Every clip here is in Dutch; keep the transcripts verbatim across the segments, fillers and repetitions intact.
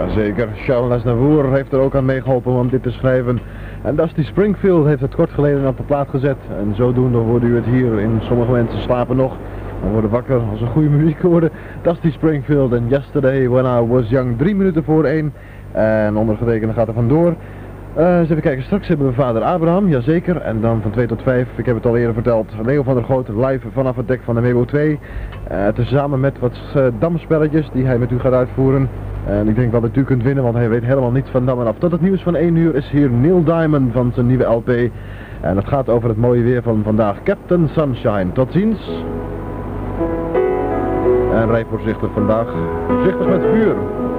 Jazeker, Charles Aznavour heeft er ook aan meegeholpen om dit te schrijven. En Dusty Springfield heeft het kort geleden op de plaat gezet. En zodoende hoorde u het hier. In sommige mensen slapen nog, maar worden wakker als een goede muziek horen. Dusty Springfield en Yesterday When I Was Young, drie minuten voor één. En ondergetekende gaat er vandoor. Uh, eens even kijken, straks hebben we vader Abraham, jazeker. En dan van twee tot vijf, ik heb het al eerder verteld, Leo van der Groot live vanaf het dek van de Mebo twee. Uh, tezamen met wat uh, damspelletjes die hij met u gaat uitvoeren. En ik denk wel dat u kunt winnen, want hij weet helemaal niets van dam en af. Tot het nieuws van één uur is hier Neil Diamond van zijn nieuwe L P. En het gaat over het mooie weer van vandaag. Captain Sunshine, tot ziens. En rij voorzichtig vandaag. Voorzichtig met vuur.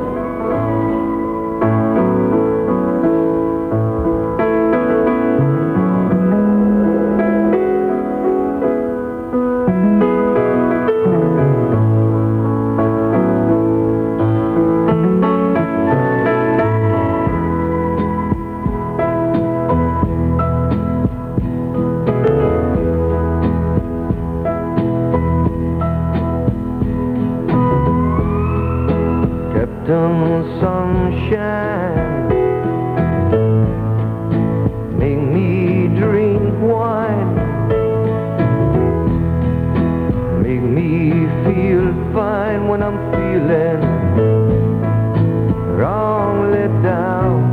Sunshine, make me drink wine, make me feel fine when I'm feeling wrongly down.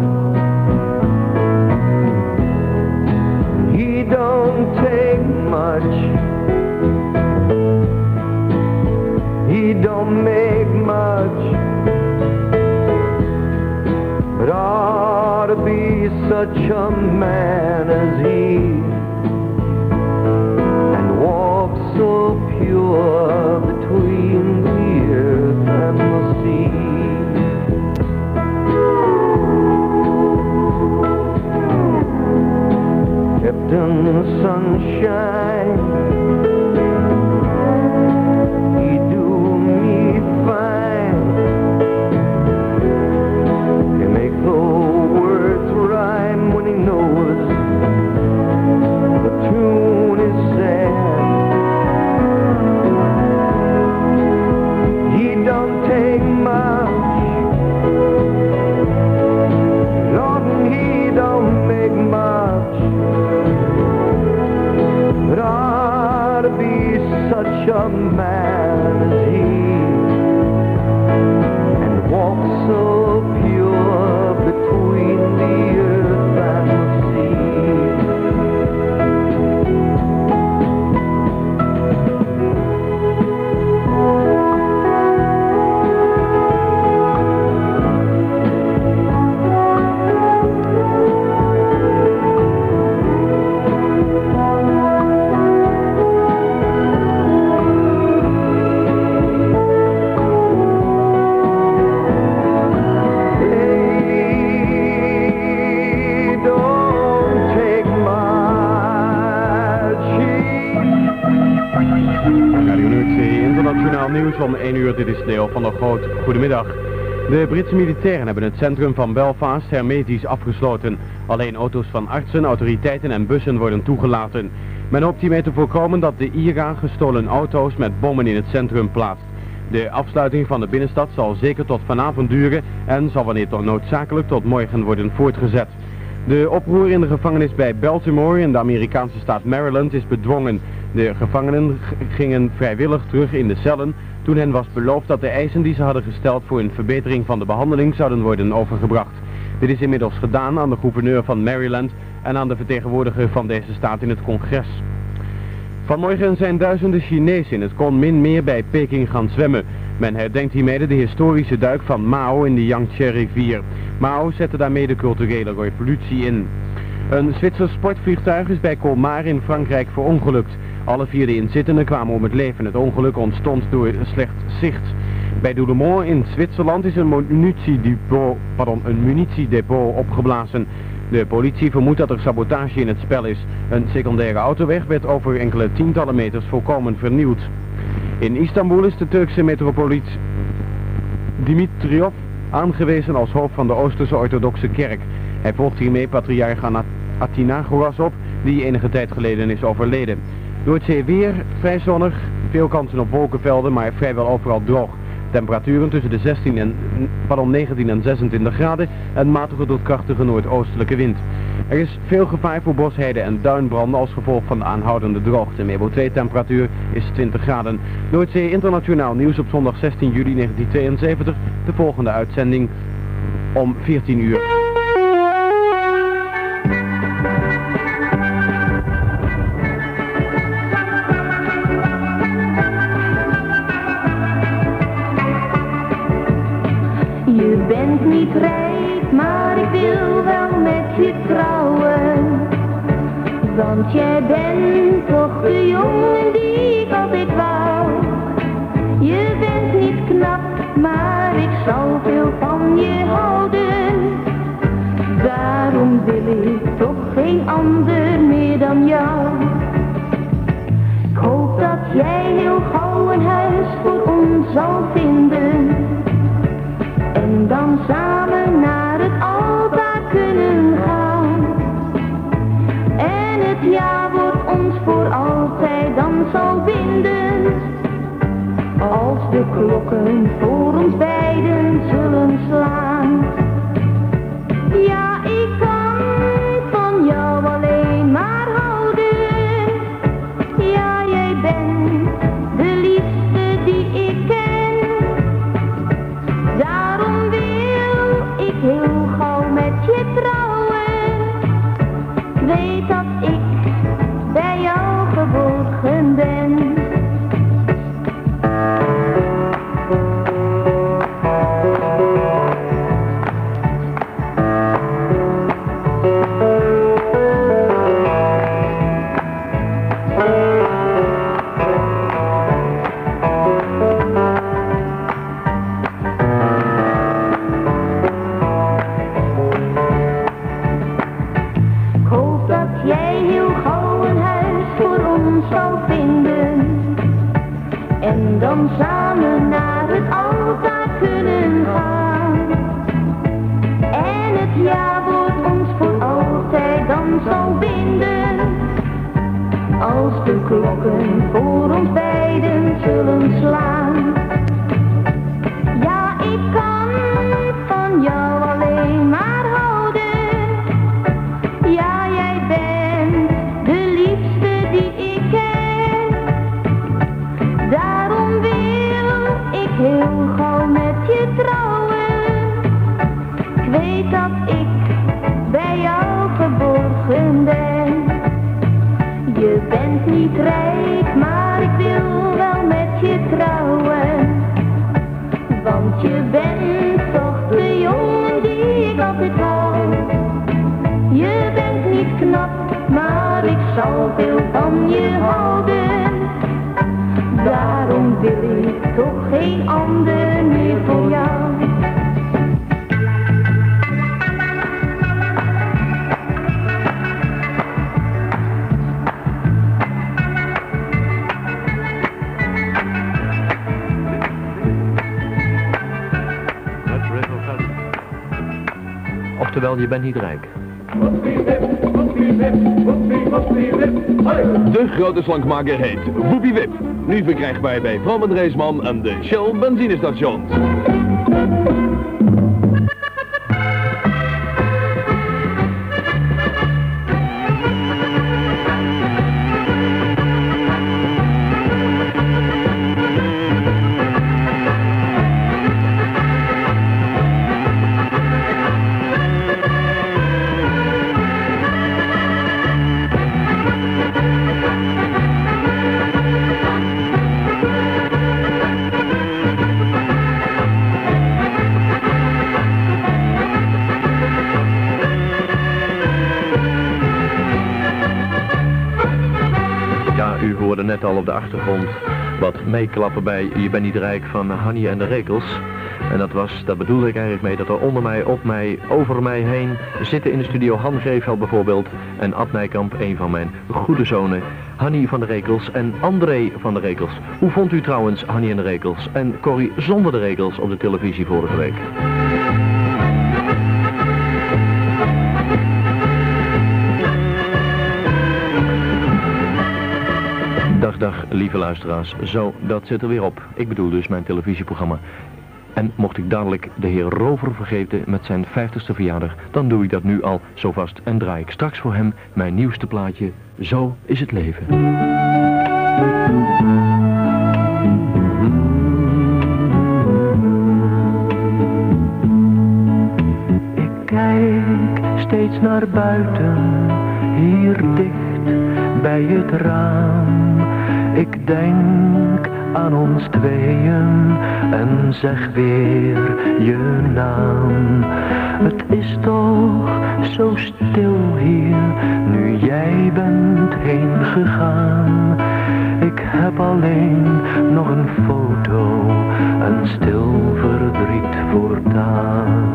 He don't take much, he don't make much, but ought to be such a man as he, and walk so pure between the earth and the sea. Captain Sunshine, he do me fine, he make the words rhyme when he knows the tune is sad. He don't take much, Lord, he don't make much, but ought to be such a man as he, and walk so pure between the earth and the sea. Nieuws van één uur, dit is Leo van der Groot. Goedemiddag. De Britse militairen hebben het centrum van Belfast hermetisch afgesloten. Alleen auto's van artsen, autoriteiten en bussen worden toegelaten. Men hoopt hiermee te voorkomen dat de I R A gestolen auto's met bommen in het centrum plaatst. De afsluiting van de binnenstad zal zeker tot vanavond duren en zal wanneer toch noodzakelijk tot morgen worden voortgezet. De oproer in de gevangenis bij Baltimore in de Amerikaanse staat Maryland is bedwongen. De gevangenen gingen vrijwillig terug in de cellen toen hen was beloofd dat de eisen die ze hadden gesteld voor een verbetering van de behandeling zouden worden overgebracht. Dit is inmiddels gedaan aan de gouverneur van Maryland en aan de vertegenwoordiger van deze staat in het congres. Vanmorgen zijn duizenden Chinezen in het Kunming-meer bij Peking gaan zwemmen. Men herdenkt hiermee de historische duik van Mao in de Yangtze-rivier. Mao zette daarmee de culturele revolutie in. Een Zwitsers sportvliegtuig is bij Colmar in Frankrijk verongelukt. Alle vier de inzittenden kwamen om het leven. Het ongeluk ontstond door slecht zicht. Bij Doulemont in Zwitserland is een munitiedepot, pardon, een munitiedepot opgeblazen. De politie vermoedt dat er sabotage in het spel is. Een secundaire autoweg werd over enkele tientallen meters volkomen vernieuwd. In Istanbul is de Turkse metropoliet Dimitriov aangewezen als hoofd van de Oosterse orthodoxe kerk. Hij volgt hiermee patriarch Athinagoras op, die enige tijd geleden is overleden. Noordzee weer, vrij zonnig, veel kansen op wolkenvelden, maar vrijwel overal droog. Temperaturen tussen de zestien en, pardon, negentien en zesentwintig graden en matige tot krachtige noordoostelijke wind. Er is veel gevaar voor bosheide en duinbranden als gevolg van de aanhoudende droogte. Mebo twee temperatuur is twintig graden. Noordzee Internationaal Nieuws op zondag zestien juli negentienhonderdtweeënzeventig. De volgende uitzending om veertien uur. Je bent niet rijk, maar ik wil wel met je trouwen. Want jij bent toch de jongen die ik altijd wou. Je bent niet knap, maar ik zal veel van je houden. Daarom wil ik toch geen ander meer dan jou. Ik hoop dat jij heel gauw een huis voor ons zal vinden. En dan samen naar het altaar kunnen gaan. En het ja-woord ons voor altijd dan zal binden. Als de klokken voor ons beiden zullen slaan. Ja, ik kan van jou alleen maar houden. Ja, jij bent de liefste die ik ken. Daarom wil ik heel gauw met je trouwen. Ik weet dat ik bij jou geborgen ben. En dan samen naar het altaar kunnen gaan. En het ja-woord ons voor altijd dan zal binden. Als de klokken voor ons beiden zullen slaan. Ja, ik kan van jou alleen maar houden. Ja, jij bent de liefste die ik ken. Daarom wil ik heel gauw met je trouwen. Ik weet dat ik bij jou geborgen ben. Je bent niet rijk, maar ik wil wel met je trouwen. Want je bent toch de jongen die ik altijd wou. Je bent niet knap, maar ik zal veel van je houden. Daarom wil ik toch geen ander meer voor jou. Oftewel, je bent niet rijk. De grote slankmaker heet Woepie Wip. Nu verkrijgbaar bij Vrouw en Reesman en de Shell benzinestations. Net al op de achtergrond wat meeklappen bij Je bent niet rijk van Hanny en de Rekels. En dat was, daar bedoelde ik eigenlijk mee, dat er onder mij, op mij, over mij heen zitten in de studio Han Greefveld bijvoorbeeld en Ad Nijkamp, een van mijn goede zonen, Hanny van de Rekels en André van de Rekels. Hoe vond u trouwens Hanny en de Rekels en Corrie zonder de Rekels op de televisie vorige week? Dag dag lieve luisteraars. Zo, dat zit er weer op. Ik bedoel dus mijn televisieprogramma. En mocht ik dadelijk de heer Rover vergeten met zijn vijftigste verjaardag, dan doe ik dat nu al zo vast en draai ik straks voor hem mijn nieuwste plaatje. Zo is het leven. Ik kijk steeds naar buiten, hier dicht bij het raam. Ik denk aan ons tweeën en zeg weer je naam. Het is toch zo stil hier, nu jij bent heen gegaan. Ik heb alleen nog een foto, een stil verdriet voortaan.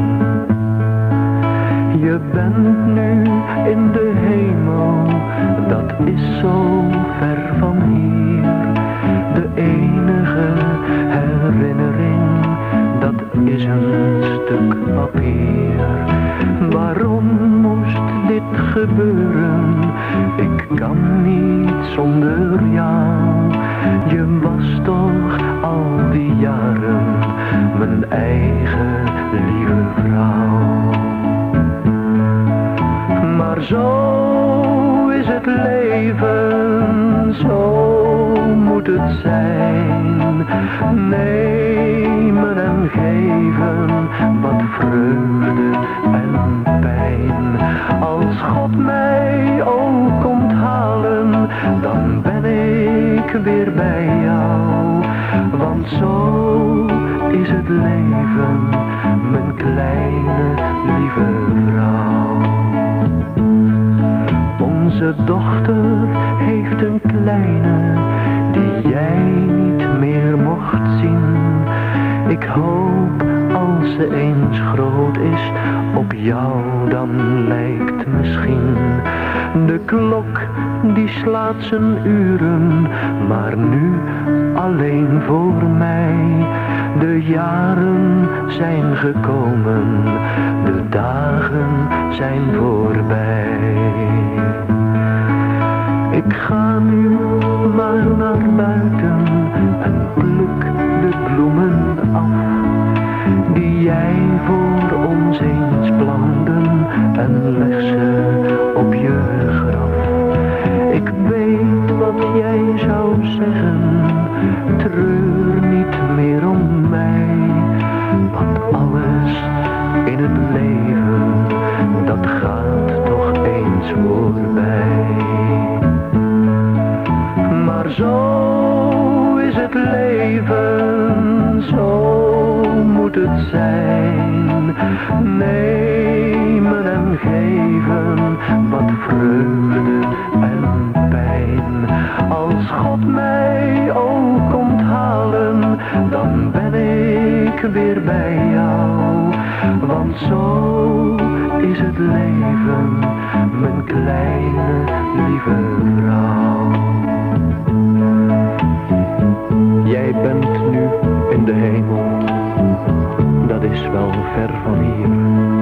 Je bent nu in de hemel, dat is zo ver van hier. De enige herinnering, dat is een stuk papier. Waarom moest dit gebeuren? Ik kan niet zonder jou. Je was toch al die jaren mijn eigen lieve vrouw. Maar zo is het leven, zo moet het zijn. Nemen en geven, wat vreugde en pijn. Als God mij ook komt halen, dan ben ik weer bij jou. Want zo is het leven, mijn kleine lieve vrouw. Onze dochter heeft een kleine die jij niet meer mocht zien. Ik hoop als ze eens groot is, op jou dan lijkt misschien. De klok die slaat zijn uren, maar nu alleen voor mij. De jaren zijn gekomen, de dagen zijn voorbij. Ik ga nu maar naar buiten en pluk de bloemen af, die jij voor ons eens planten, en leg ze op je graf. Ik weet wat jij zou zeggen, treur niet meer om mij, want alles in het leven, dat gaat toch eens voorbij. Maar zo is het leven, zo moet het zijn. Nemen en geven, wat vreugde en pijn. Als God mij ook komt halen, dan ben ik weer bij jou. Want zo is het leven, mijn kleine lieve vrouw. Jij bent nu in de hemel, dat is wel ver van hier.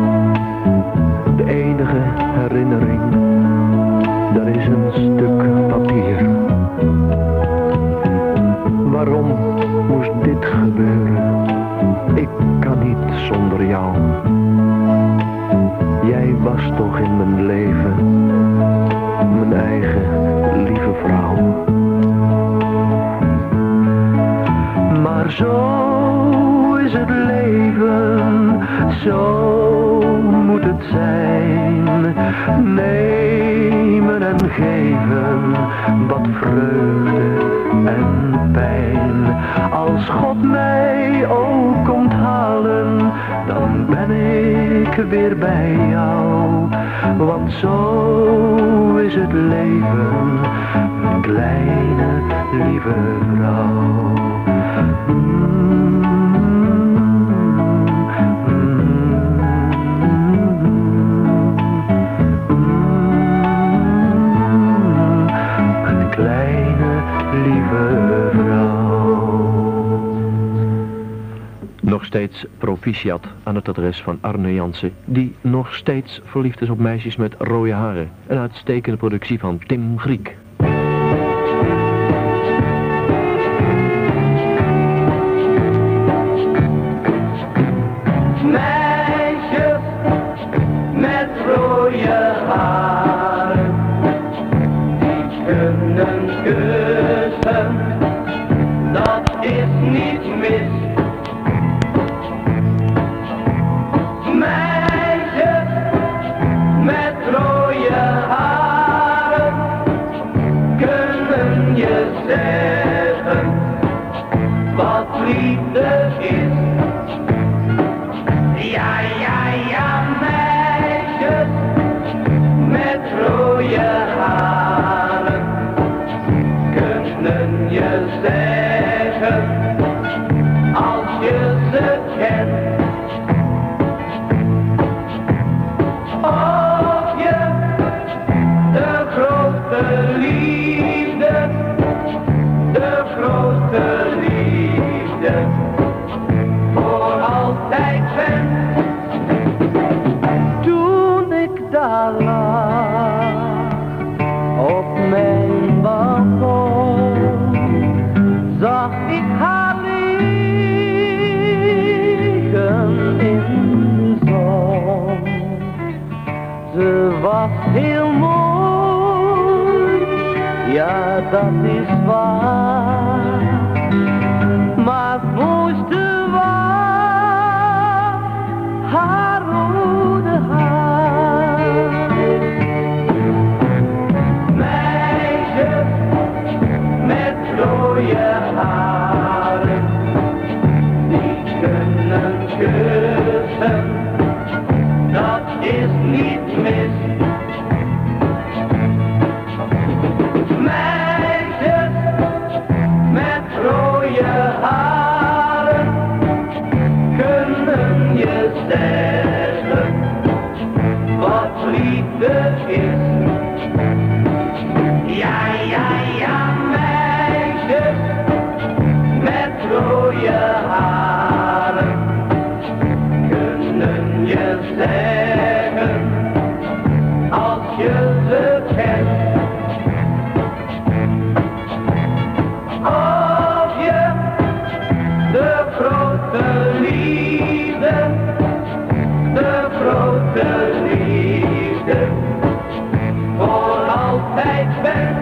De enige herinnering, dat is een stuk papier. Waarom moest dit gebeuren? Ik kan niet zonder jou. Jij was toch in mijn leven, mijn eigen lieve vrouw. Maar zo is het leven, zo moet het zijn. Nemen en geven, wat vreugde en pijn. Als God mij ook komt halen, dan ben ik weer bij jou. Want zo is het leven, mijn kleine lieve vrouw. Mijn kleine lieve vrouw. Nog steeds proficiat aan het adres van Arne Jansen, die nog steeds verliefd is op meisjes met rode haren. Een uitstekende productie van Tim Griek. wat liefde is. Ja, ja, ja, meisjes met rode haren kunnen je zeggen als je ze kent. Of je de grote liefde, de grote liefde voor altijd bent. Toen ik daar lag op mijn balkon, zag ik haar liggen in de zon. Ze was heel mooi, ja dat is waar, maar het mooiste was haar rode haar. Meisjes met rode haren, die kunnen kussen, dat is niet mis. Meisjes met rode haren kunnen je zeggen wat liefde is. Ja, ja, ja, meisjes met rode haren kunnen je zeggen als je ze kent. Of je de grote liefde, de grote liefde voor altijd bent.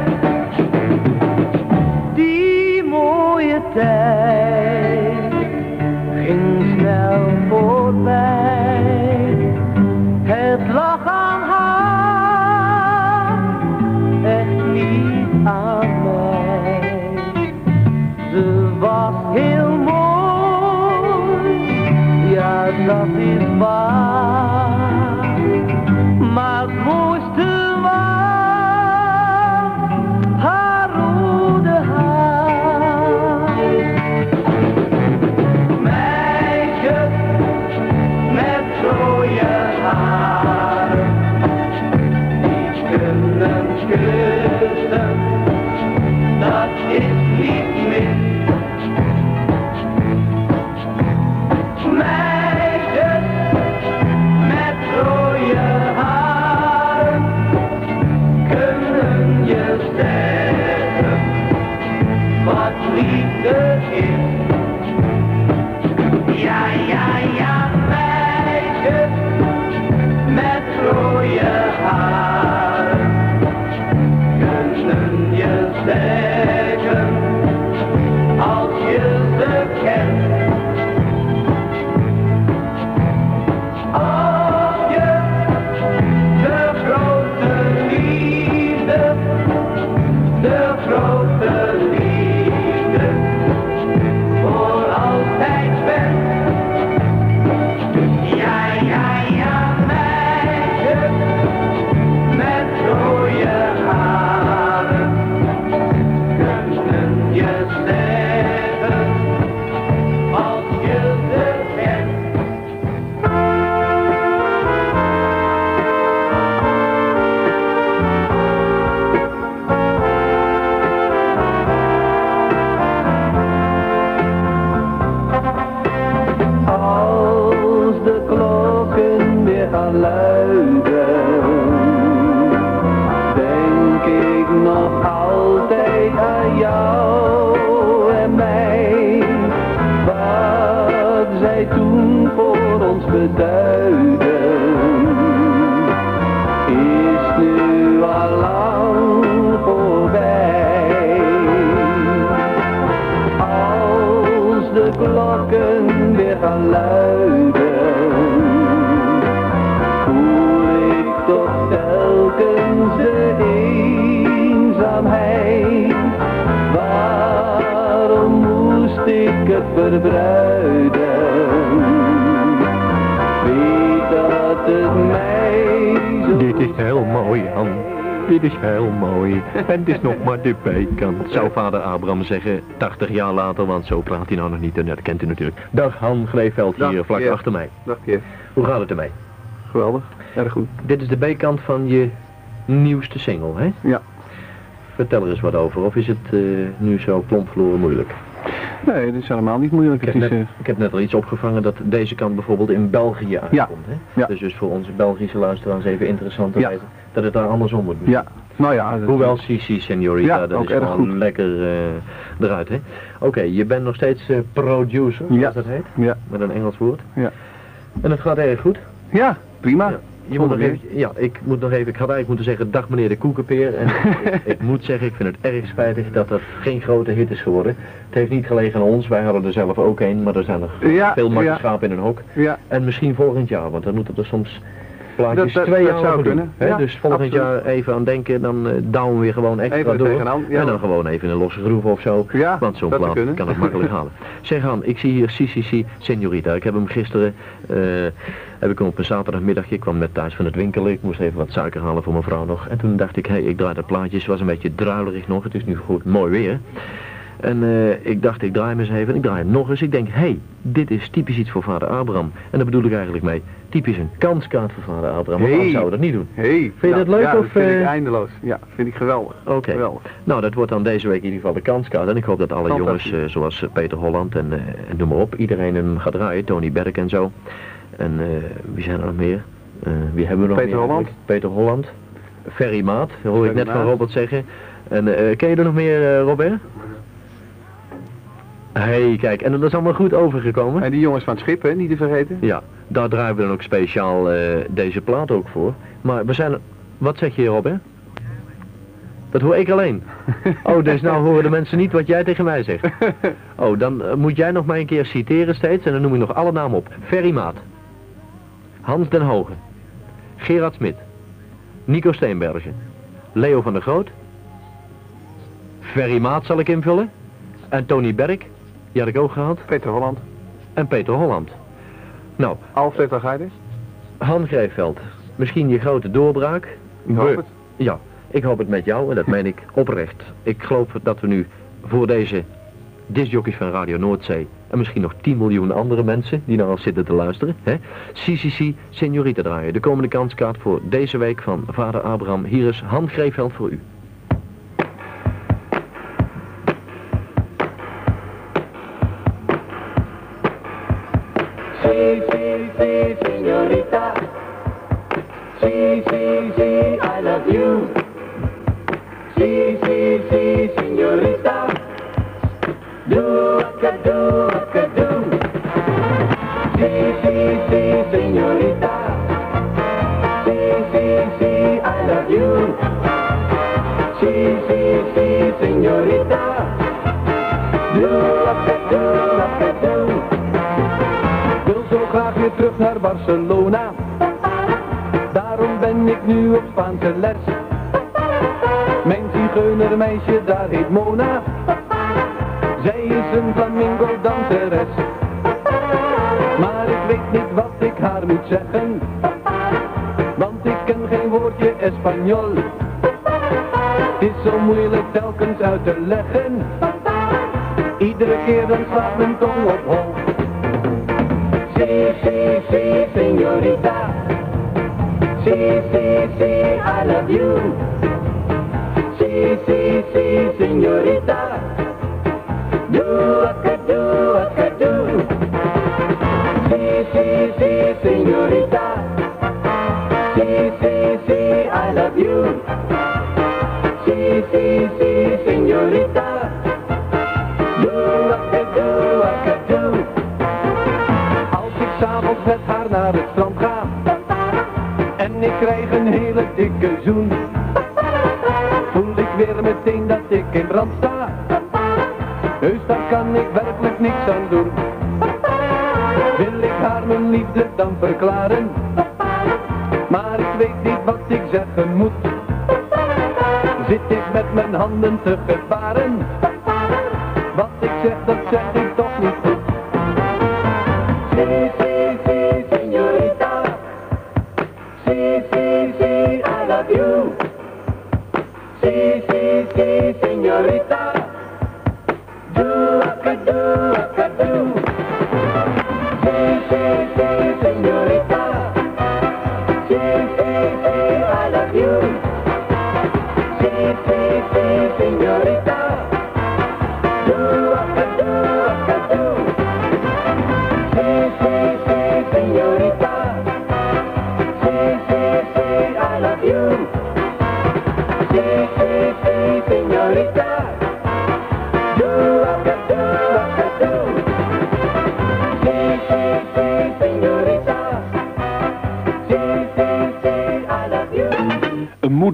Die mooie tijd ging snel voorbij. Het lag aan haar, echt niet aan mij. Ze was heel mooi, ja dat is waar, maar het mooiste was haar rode haar. Meisjes met rode haren, die kunnen kussen, dat is niet mis. Meisjes met rode haren kunnen je zeggen wat liefde is. Ja, ja, ja, meisjes met rode haren kunnen je zeggen als je ze kent. Of je de grote liefde, de grote liefde voor altijd bent. Ja, ja, ja, meisjes met rode haren kunnen je zeggen als je ze kent. Als de klokken weer gaan luiden, denk ik nog altijd aan jou en mij. Wat zij toen voor ons beduiden, is nu al lang voorbij. Als de klokken weer gaan luiden, voel ik toch telkens de eenzaamheid. Waarom moest ik ik het verbruiden. Weet dat het mij zo Dit is heel mooi, Han. Dit is heel mooi. En het is nog maar de bijkant, zou vader Abraham zeggen, tachtig jaar later, want zo praat hij nou nog niet en dat kent u natuurlijk. Dag Han Greeveld hier, Dag, vlak Pierre. achter mij. Dag Pierre. Hoe gaat het ermee? Geweldig. Erg goed. Dit is de bijkant van je nieuwste single, hè? Ja. Vertel er eens wat over, of is het uh, nu zo plompverloren moeilijk? Nee, het is helemaal niet moeilijk. Ik heb, Het is, net, uh, ik heb net al iets opgevangen dat deze kant bijvoorbeeld in België uitkomt, hè? Ja. Dus, dus voor onze Belgische luisteraars even interessant te Ja. weten dat het daar andersom moet. ja, nou ja. dat- Hoewel Sisi Señorita, Ja, dat ook is erg gewoon goed. lekker uh, eruit, hè? Oké, je bent nog steeds uh, producer, zoals Ja. dat heet, Ja, met een Engels woord. Ja. En het gaat erg goed. ja, prima. Ja. Je moet nog Zonder even, ja, ik moet nog even, ik had eigenlijk moeten zeggen, dag meneer de koekenpeer. En ik, ik moet zeggen, ik vind het erg spijtig dat dat geen grote hit is geworden. Het heeft niet gelegen aan ons, wij hadden er zelf ook een, maar er zijn nog Ja, veel makke ja. schapen in een hok. Ja, En misschien volgend jaar, want dan moeten er soms plaatjes Dat- dat- twee dat jaar zou over doen. kunnen. Hè? Ja, Dus volgend absoluut. jaar even aan denken, dan uh, douwen we weer gewoon extra Even er door. tegenaan, ja. En dan gewoon even in een losse groove of zo. Ja, want zo'n dat plaat zou kunnen. kan het makkelijk halen. Zeg Han, ik zie hier C C C Señorita. Ik heb hem gisteren, uh, heb ik hem op een zaterdagmiddagje, ik kwam net thuis van het winkelen. Ik moest even wat suiker halen voor mijn vrouw nog. En toen dacht ik, hé, hey, ik draai dat plaatje. Het was een beetje druilerig nog, het is nu goed mooi weer. En uh, ik dacht, ik draai hem eens even en ik draai hem nog eens. Ik denk, hé, hey, dit is typisch iets voor vader Abraham. En daar bedoel ik eigenlijk mee. Typisch een kanskaart voor vader Abraham. Waarom Hey. zouden we dat niet doen? hey. je nou, dat leuk ja, of, dat vind ik eh? eindeloos. Ja, vind ik geweldig. Oké. Geweldig. Nou, dat wordt dan deze week in ieder geval de kanskaart. En ik hoop dat alle Fantastisch. jongens, uh, zoals uh, Peter Holland en, uh, en noem maar op, iedereen hem gaat draaien. Tony Berk en zo. En uh, wie zijn er nog meer? Uh, wie hebben we nog Peter meer? Holland. Peter Holland. Ferry Maat, dat hoor ik Ferry net van Maat. Robert zeggen. En uh, ken je er nog meer, uh, Robert? Hé, hey, kijk, en dat is allemaal goed overgekomen. En die jongens van het schip, hè, niet te vergeten. Ja, daar draaien we dan ook speciaal uh, deze plaat ook voor. Maar we zijn... Wat zeg je, Robert? Dat hoor ik alleen. Oh, dus nou horen de mensen niet wat jij tegen mij zegt. Oh, dan uh, moet jij nog maar een keer citeren steeds en dan noem ik nog alle namen op. Ferry Maat. Hans den Hoge. Gerard Smit. Nico Steenbergen. Leo van der Groot. Ferry Maat zal ik invullen. En Tony Berk. Die had ik ook gehad. Peter Holland. En Peter Holland. Nou, Alfred Agaides. Han Greeveld. Misschien je grote doorbraak. Ik hoop We- het. Ja, ik hoop het met jou en dat meen ik oprecht. Ik geloof dat we nu voor deze discjockeys van Radio Noordzee en misschien nog tien miljoen andere mensen die naar ons zitten te luisteren, hè, C C C Señorita draaien. De komende kanskaart voor deze week van vader Abraham. Hier is Han Greeveld voor u. Sí, sí, sí, señorita. Sí, sí, sí, I love you. Sí, sí, sí, señorita. Do what I do, what I do. Sí, sí, sí, señorita. Sí, sí, sí, I love you. Sí, sí, sí, señorita. Do what I do, what I do. Wil zo graag weer terug naar Barcelona. Daarom ben ik nu op Spaanse les. Mijn zigeunermeisje daar heet Mona. Zij is een flamingo danseres. Maar ik weet niet wat ik haar moet zeggen. Want ik ken geen woordje Espanol. Het is zo moeilijk telkens uit te leggen. Iedere keer dan slaat mijn tong op hol. Sí, sí, sí, señorita. Sí, sí, sí, I love you. Sí, sí, sí, señorita. Do what I do, what I do. Sí, sí, sí, señorita. Sí, sí, sí, I love you. Sí, sí, sí, señorita. Do what I do, what I do. Als ik s'avonds met haar naar het strand ga en ik krijg een hele dikke zoen, voel ik weer meteen dat ik in brand sta. Heus, daar kan ik werkelijk niks aan doen. Wil ik haar mijn liefde dan verklaren, maar ik weet niet wat ik zeggen moet. Zit ik met mijn handen te gebaren, wat ik zeg dat zeg ik toch niet.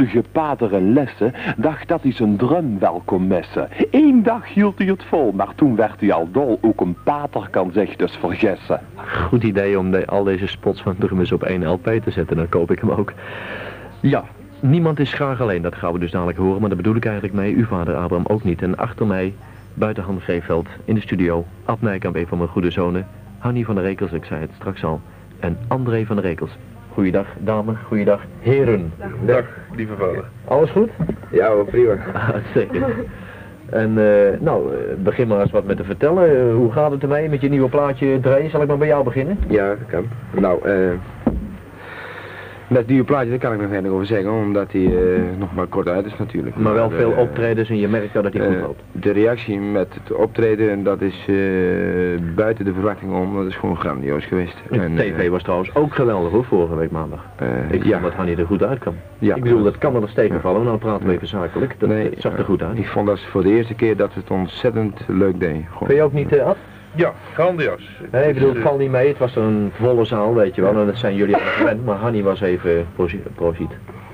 goedige pater en lessen dacht dat hij zijn drum wel kon messen. Eén dag hield hij het vol, maar toen werd hij al dol. Ook een pater kan zich dus vergissen. Goed idee om de, al deze spots van drummers op één L P te zetten, dan koop ik hem ook. Ja, niemand is graag alleen, dat gaan we dus dadelijk horen, maar daar bedoel ik eigenlijk mee, uw vader Abraham ook niet. En achter mij, buiten Han Greeveld, in de studio, Ad Nijkamp, een van mijn goede zonen, Hannie van der Rekels, ik zei het straks al, en André van der Rekels. Goeiedag, dames, goeiedag, heren. Dag, lieve vader. Alles goed? Ja hoor, prima. Zeker. En uh, nou, uh, begin maar eens wat met te vertellen. Uh, hoe gaat het ermee met je nieuwe plaatje Draaien? Zal ik maar bij jou beginnen? Ja, dat kan. Nou, eh... dat nieuwe plaatje, daar kan ik nog weinig over zeggen, omdat hij uh, nog maar kort uit is natuurlijk. Maar wel maar, veel uh, optredens en je merkt wel dat hij uh, goed loopt. De reactie met het optreden, dat is uh, buiten de verwachting om, dat is gewoon grandioos geweest. De En, tv uh, was trouwens ook geweldig hoor, vorige week maandag. Uh, ik ja. vond dat Hannie er goed uit kwam. Ja. Ik bedoel, dat kan wel eens tegenvallen, maar nou praten we even zakelijk. Dat nee, het zag er goed uit. Ik vond dat voor de eerste keer dat het ontzettend leuk deed. Gewoon. Vind je ook niet, uh, Ad? Ja, grandioos. Nee, ik bedoel, het valt niet mee. Het was een volle zaal, weet je wel. En dat zijn jullie al gewend, maar Hannie was even proziet.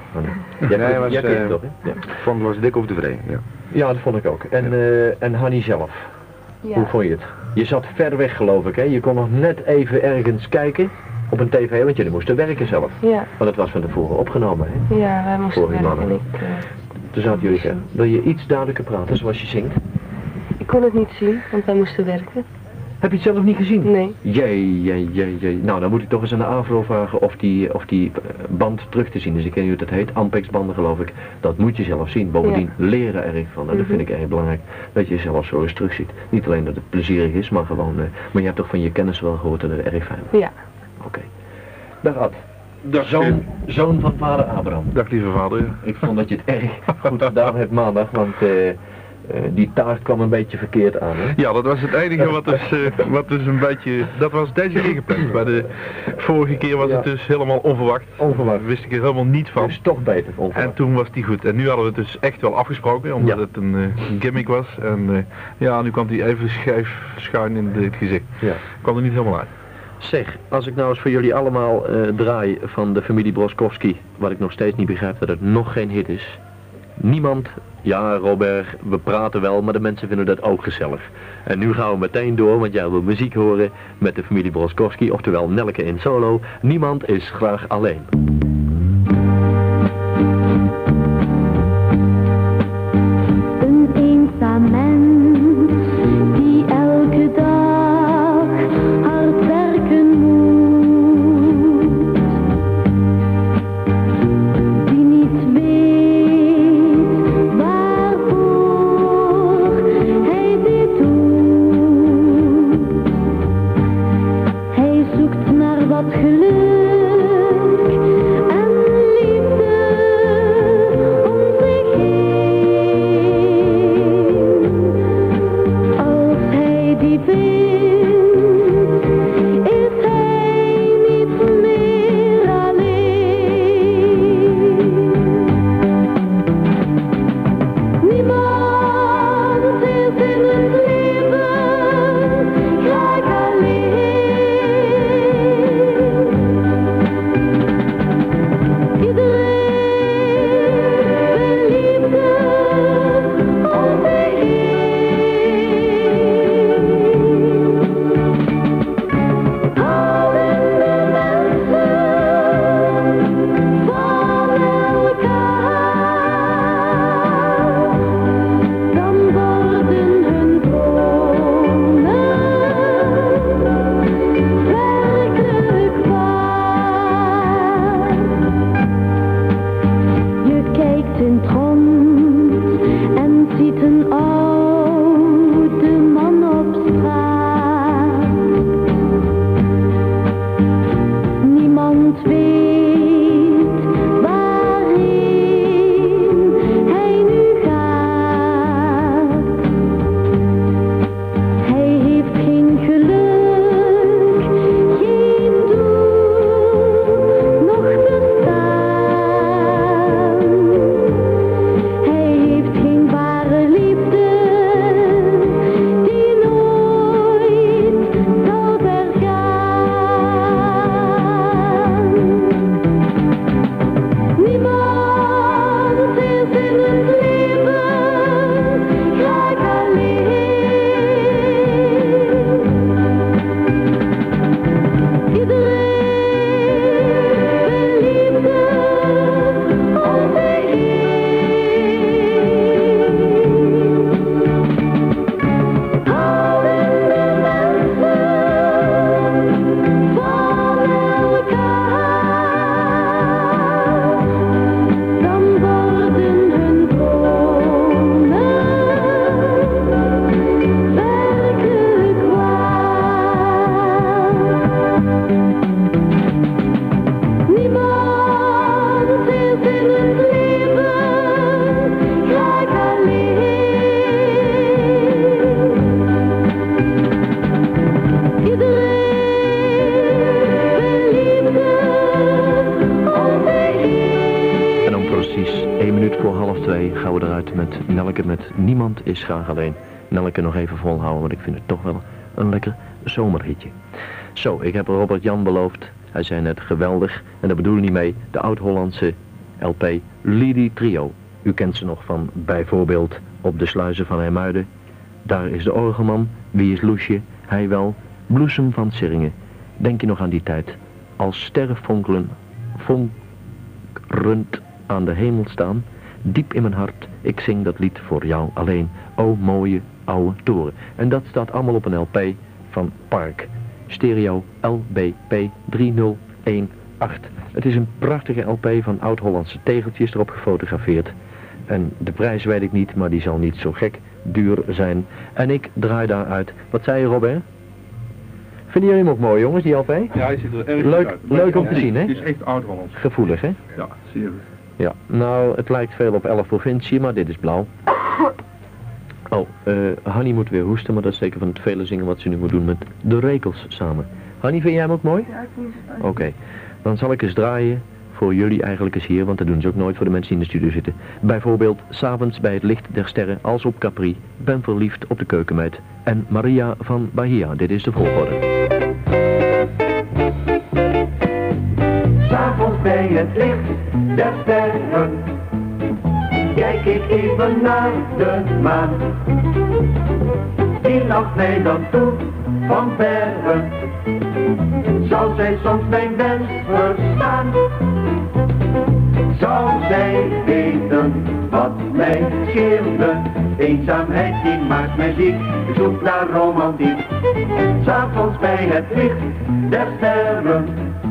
Jij Nee, jij was, kent het uh, toch, hè? Ja. Ik vond het was dik over tevreden, ja. Ja, dat vond ik ook. En, uh, en Hannie zelf, Ja. hoe vond je het? Je zat ver weg geloof ik, hè? Je kon nog net even ergens kijken op een tv, want jullie moesten werken zelf. Ja, Want het was van tevoren opgenomen, hè? ja, wij moesten Vorige werken en mannen. ik, uh, Toen zaten jullie ver. Wil je iets duidelijker praten zoals je zingt? ik kon het niet zien, want wij moesten werken. Heb je het zelf niet gezien? Nee. Jee, jee, jee, jee. Nou, dan moet ik toch eens aan de AVRO vragen of die, of die uh, band terug te zien is. Ik weet niet hoe dat heet, Ampex banden geloof ik. Dat moet je zelf zien. Bovendien leren erg van. En dat vind ik erg belangrijk. Dat je zelf zo eens terug ziet. Niet alleen dat het plezierig is, maar gewoon... Uh, maar je hebt toch van je kennis wel gehoord dat het erg fijn was? Ja. Oké. Okay. Dag Ad. Dag, Zoon, zoon van vader Abraham. Dag lieve vader. Ik vond dat je het erg goed gedaan hebt maandag, want... Uh, Uh, die taart kwam een beetje verkeerd aan, hè? Ja, dat was het enige wat dus, uh, wat dus een beetje... Dat was deze keer gepland. Maar de vorige keer was ja. het dus helemaal onverwacht. Onverwacht. Wist ik er helemaal niet van. Dus toch beter, onverwacht. En toen was die goed. En nu hadden we het dus echt wel afgesproken, omdat Ja. het een uh, gimmick was. En uh, ja, nu kwam die even schijf schuin in het gezicht. Ja. Kwam er niet helemaal uit. Zeg, als ik nou eens voor jullie allemaal uh, draai van de familie Broskowski, wat ik nog steeds niet begrijp dat het nog geen hit is. Niemand, ja Robert, we praten wel, maar de mensen vinden dat ook gezellig. En nu gaan we meteen door, want jij wil muziek horen met de familie Broskowski, oftewel Nelke in solo. Niemand is graag alleen. Een eenzaam mens die elke dag hard werken moet, die niet weet waarvoor hij dit doet. Hij zoekt naar wat geluk uit met Nelke met Niemand is graag alleen. Nelke nog even volhouden, want ik vind het toch wel een lekker zomerhitje. Zo, ik heb Robert Jan beloofd. Hij zei net geweldig. En daar bedoel ik niet mee de oud-Hollandse L P Lidi Trio. U kent ze nog van bijvoorbeeld Op de sluizen van Hermuiden. Daar is de orgelman. Wie is Loesje? Hij wel. Bloesem van Siringen. Denk je nog aan die tijd? Als sterren fonkelen, fonkrend aan de hemel staan. Diep in mijn hart, ik zing dat lied voor jou alleen. O mooie oude toren. En dat staat allemaal op een L P van Park. Stereo L B P drie nul een acht. Het is een prachtige L P van oud-Hollandse tegeltjes erop gefotografeerd. En de prijs weet ik niet, maar die zal niet zo gek duur zijn. En ik draai daaruit. Wat zei je, Robert? Vinden jullie hem ook mooi, jongens, die L P? Ja, hij ziet er erg leuk, uit. leuk om te zien, hè? Het is echt oud-Hollands. Gevoelig, hè? Ja, zeer goed. Ja, nou, het lijkt veel op elf provincie, maar dit is blauw. Oh, uh, Hanny moet weer hoesten, maar dat is zeker van het vele zingen wat ze nu moet doen met de rekels samen. Hanny, vind jij hem ook mooi? Ja, ik vind het Oké, okay. Dan zal ik eens draaien voor jullie eigenlijk eens hier, want dat doen ze ook nooit voor de mensen die in de studio zitten. Bijvoorbeeld, 'S'avonds bij het licht der sterren als op Capri, Ben verliefd op de keukenmeid en Maria van Bahia. Dit is de volgorde. 'S'avonds bij het licht der sterren, kijk ik even naar de maan. Die lacht mij dan toe van verre, zou zij soms mijn wens verstaan? Zou zij weten wat mij scheelde? Eenzaamheid die maakt mij ziek, ik zoek naar romantiek. 'S'avonds bij het licht der sterren,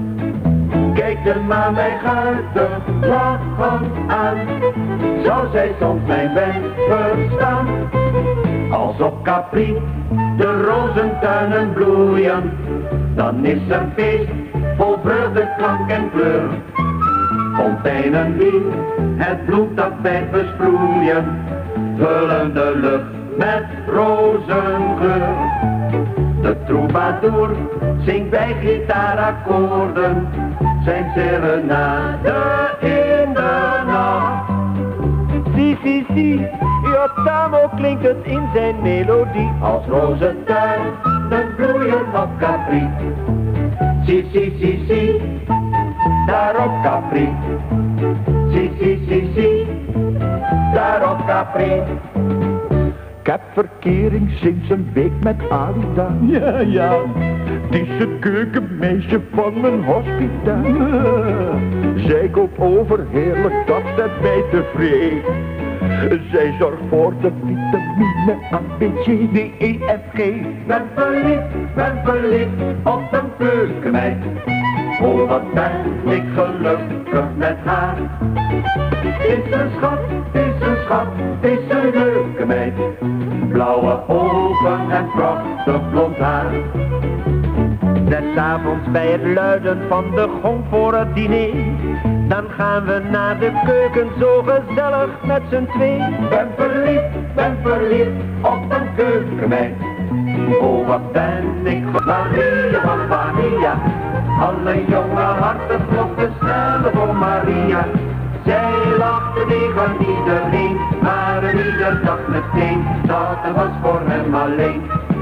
kijk de maan mij guitig lachend aan. Zou zij soms mijn wens verstaan? Als op Capri de rozentuinen bloeien, dan is er feest vol vreugde, klank en kleur. Fonteinen die het bloemtapijt besproeien, vullen de lucht met rozengeur. De troubadour zingt bij gitaarakkoorden zijn serenade in de nacht. Si, si, si, Ottamo klinkt het in zijn melodie als rozentuinen bloeien op Capri. Si, si, si, si, daar op Capri. Si, si, si, si, daar op Capri. Ik heb verkering sinds een week met Alida. Ja, ja, die is het keukenmeisje van mijn hospita. Zij kookt over heerlijk, dat zet mij tevreden. Zij zorgt voor de vitamine A, B, C, D, E, F, G. Ben verliefd, ben verliefd op een keukenmeid. Oh, wat ben ik gelukkig met haar. Is een schat, is een schat, is een leuke meid. Blauwe ogen en prachtig blond haar. Des avonds bij het luiden van de gong voor het diner, dan gaan we naar de keuken zo gezellig met z'n twee. Ben verliefd, ben verliefd op een keukenmeid. Oh, wat ben ik Maria van Maria. Alle jonge harten klopten sneller voor Maria. Zij lachte tegen iedereen, maar ieder dacht meteen dat het was voor hem alleen.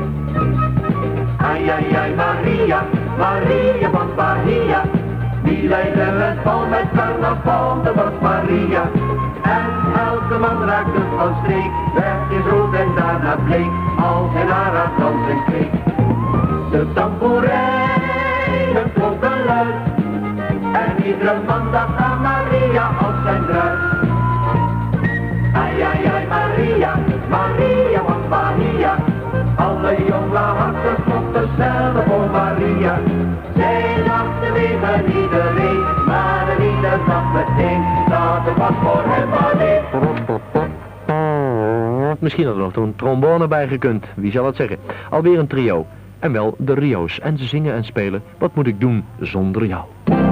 Ai, ai, ai, Maria, Maria van Bahia. Die leidde het bal met carnaval, dat was Maria. En elke man raakte van streek, werd is rood en daarna bleek, als hij naar haar dansen keek. De tamboerijnen klonken luid, en iedere man dacht aan Maria als zijn bruid. Ai, ai, ai, Maria, Maria van Bahia. Alle jonge harten klopten sneller voor Maria. Zij lachte tegen iedereen, maar ieder dacht meteen dat het was voor hem alleen. Misschien had er nog een trombone bij gekund, wie zal het zeggen. Alweer een trio, en wel de Rio's. En ze zingen en spelen, wat moet ik doen zonder jou?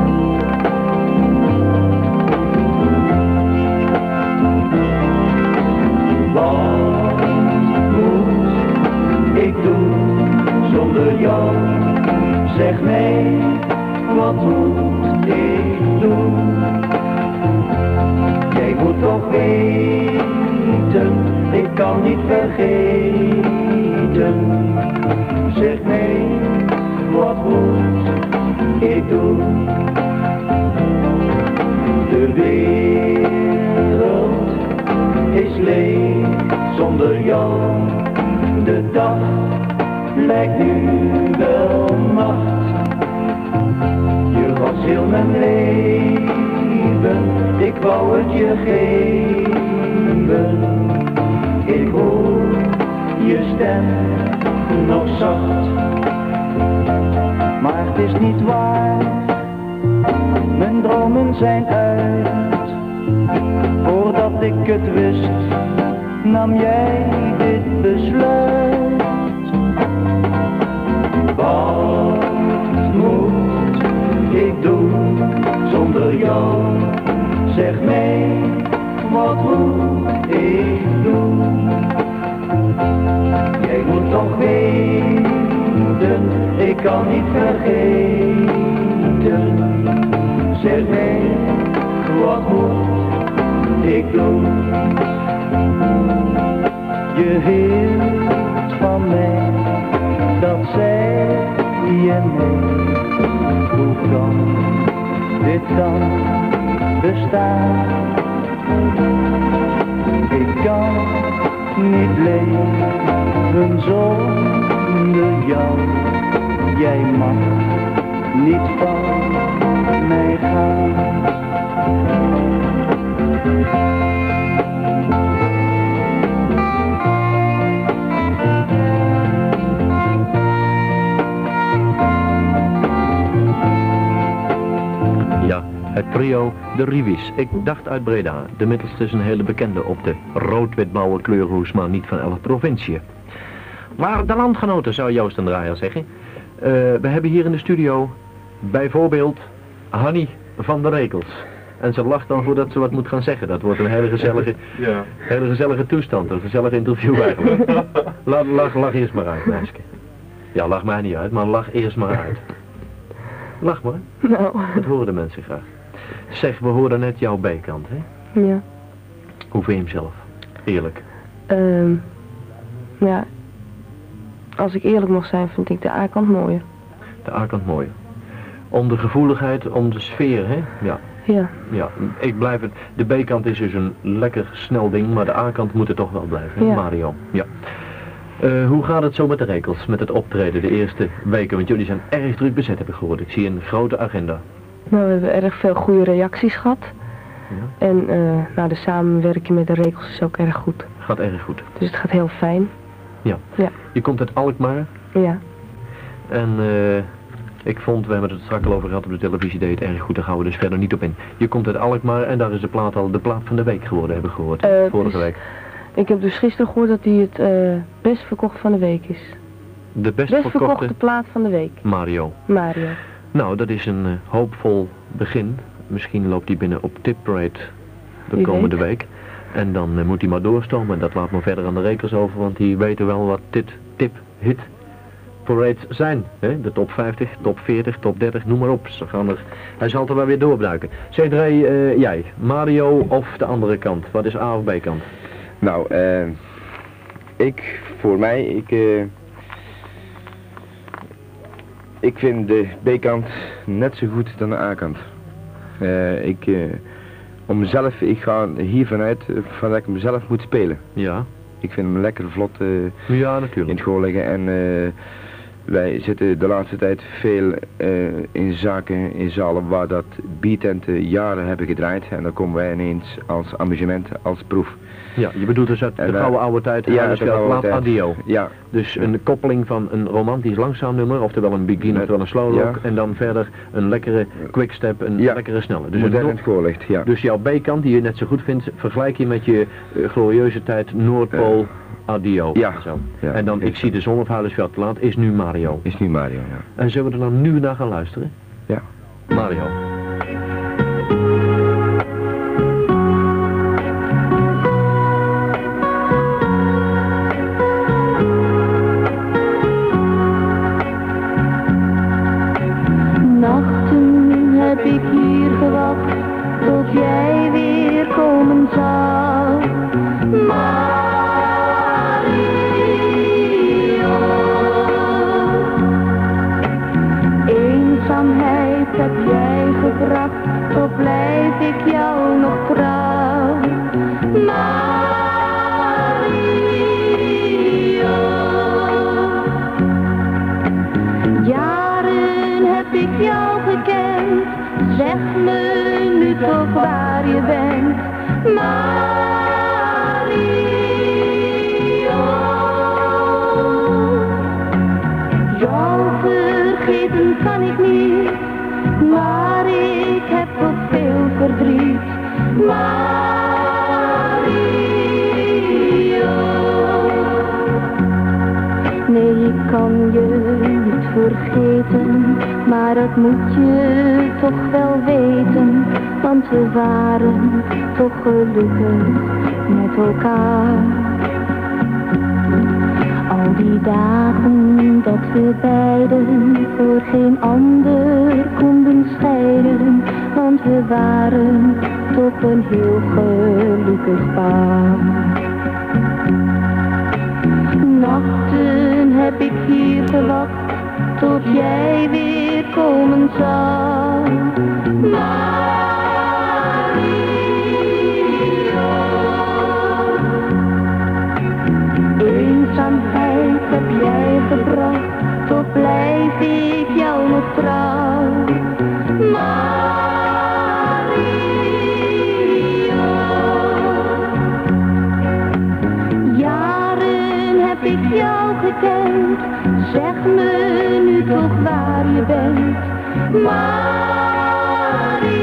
Zonder jou, zeg mij, wat moet ik doen? Jij moet toch weten kan niet vergeten. Zeg nee, wat moet ik doen? De wereld is leeg zonder jou. De dag lijkt nu wel nacht. Je was heel mijn leven, ik wou het je geven. Ik hoor je stem nog zacht, maar het is niet waar. Mijn dromen zijn uit. Voordat ik het wist, nam jij dit besluit. Wat moet ik doen zonder jou? Zeg mij, wat moet ik doen? Jij moet toch weten, ik kan niet vergeten. Zeg mij, wat moet ik doen? Je hield van mij, dat zei je mij. Hoe kan dit dan bestaan? Ik kan niet leven zonder jou. Jij mag niet van mij gaan. Ja, het trio De Rivies. Ik dacht uit Breda. De middelste is een hele bekende op de rood-wit-blauwe kleurhoes, maar niet van elk provincie. Maar de landgenoten, zou Joost en Draaier zeggen. Uh, we hebben hier in de studio bijvoorbeeld Hanny van der Rekels. En ze lacht dan voordat ze wat moet gaan zeggen. Dat wordt een hele gezellige, ja. hele gezellige toestand, een gezellig interview eigenlijk. lach, lach, lach eerst maar uit, meisje. Ja, lach mij niet uit, maar lach eerst maar uit. Lach maar. Nou. Dat horen de mensen graag. Zeg, we hoorden net jouw bijkant, hè? Ja. Hoe vind je hem zelf? Eerlijk. Um, ja. Als ik eerlijk mag zijn, vind ik de A-kant mooier. De A-kant mooier. Om de gevoeligheid, om de sfeer, hè? Ja. Ja. Ja, ik blijf het. De B-kant is dus een lekker snel ding, maar de A-kant moet er toch wel blijven, hè? Ja. Mario. Ja. Uh, hoe gaat het zo met de Rekels, met het optreden de eerste weken? Want jullie zijn erg druk bezet, heb ik gehoord. Ik zie een grote agenda. Nou, we hebben erg veel goede reacties gehad. Ja. En uh, nou, de samenwerking met de Rekels is ook erg goed. Gaat erg goed. Dus het gaat heel fijn. Ja. Ja. Je komt uit Alkmaar. Ja. En uh, ik vond, we hebben het straks al over gehad op de televisie, deed het erg goed, daar gaan we dus verder niet op in. Je komt uit Alkmaar en daar is de plaat al de plaat van de week geworden, heb ik gehoord, Uh, vorige dus, week. Ik heb dus gisteren gehoord dat hij het uh, best verkocht van de week is. De best, best verkochte... verkochte plaat van de week. Mario. Mario. Nou, dat is een uh, hoopvol begin. Misschien loopt hij binnen op Tip Parade de Wie komende weet. week. En dan uh, moet hij maar doorstomen. En dat laat maar verder aan de Rekels over, want die weten wel wat dit Tip Hit Parades zijn. Hè? De top vijftig, top veertig, top dertig, noem maar op. Ze gaan er, hij zal er wel weer doorduiken. C drie, uh, jij, Mario of de andere kant? Wat is A of B kant? Nou, eh, uh, ik, voor mij, ik, uh, ik vind de B-kant net zo goed dan de A-kant. Uh, ik, uh, om mezelf, ik ga hier vanuit, uh, van dat ik mezelf moet spelen. Ja. Ik vind hem lekker vlot uh, ja, natuurlijk. in het goal liggen en uh, wij zitten de laatste tijd veel uh, in zaken, in zalen waar dat beatenten jaren hebben gedraaid en dan komen wij ineens als amusement, als proef. Ja, je bedoelt dus uit de uh, gouden oude tijd, ja, de laat tijd. Adio. Ja. Dus een koppeling van een romantisch langzaam nummer, oftewel een begin, oftewel een slow rock, ja. En dan verder een lekkere quickstep, een ja. lekkere snelle. Dus, modern het goal ligt, ja. Dus jouw B-kant, die je net zo goed vindt, vergelijk je met je uh, glorieuze tijd Noordpool, uh. Adio. Ja. Zo. Ja. En dan, ik zie de zon op Huilersveld te laat, is nu Mario. Is nu Mario, ja. En zullen we er dan nu naar gaan luisteren? Ja. Mario. Nachten heb ik hier gewacht tot jij weer komen zou. Maar eenzaamheid heb jij gebracht, toch blijf ik jou nog trouw. Mario. Jaren heb ik jou gekend, zeg me nu toch waar je bent. Mario. Jou vergeten kan ik niet, maar ik heb toch veel verdriet. Mario. Nee, ik kan je niet vergeten, maar dat moet je toch wel weten, want we waren toch gelukkig met elkaar. Al die dagen dat we beiden voor geen ander konden scheiden, want we waren toch een heel gelukkig paar. Nachten heb ik hier gewacht, tot jij weer komen zou. Mario. Eenzaamheid heb jij gebracht, toch blijf ik jou nog trouw. Mario. Jaren heb ik jou gekend, zeg me nu toch waar je bent. Mario.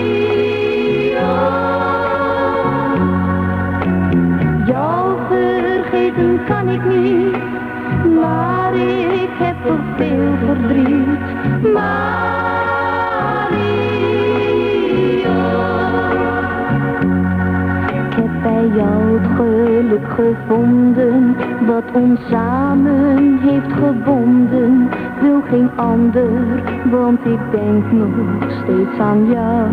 Jou vergeten kan ik niet, maar ik heb toch veel verdriet. Mario. Ik heb bij jou het geluk gevonden, wat ons samen heeft gebonden. Wil geen ander, want ik denk nog steeds aan jou.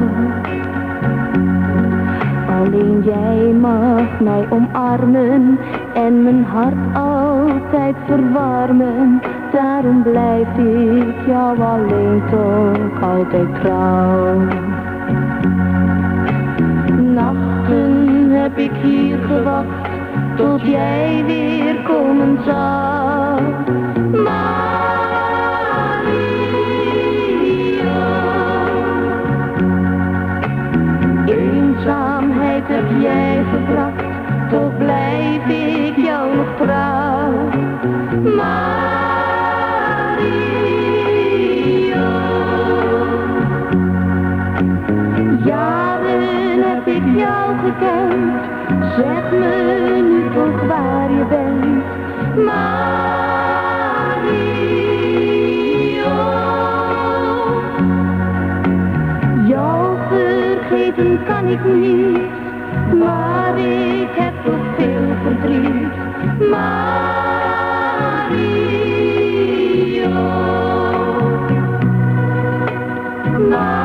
Alleen jij mag mij omarmen en mijn hart altijd verwarmen. Daarom blijf ik jou alleen toch altijd trouw. Nachten heb ik hier gewacht, tot jij weer komen zou. Mario. Eenzaamheid heb jij gebracht, toch blijf ik jou nog trouw. Mario. Jaren heb ik jou gekend, zeg me nu toch waar je bent. Mario. Jou vergeten kan ik niet, maar ik heb toch veel verdriet. Mario. Mario.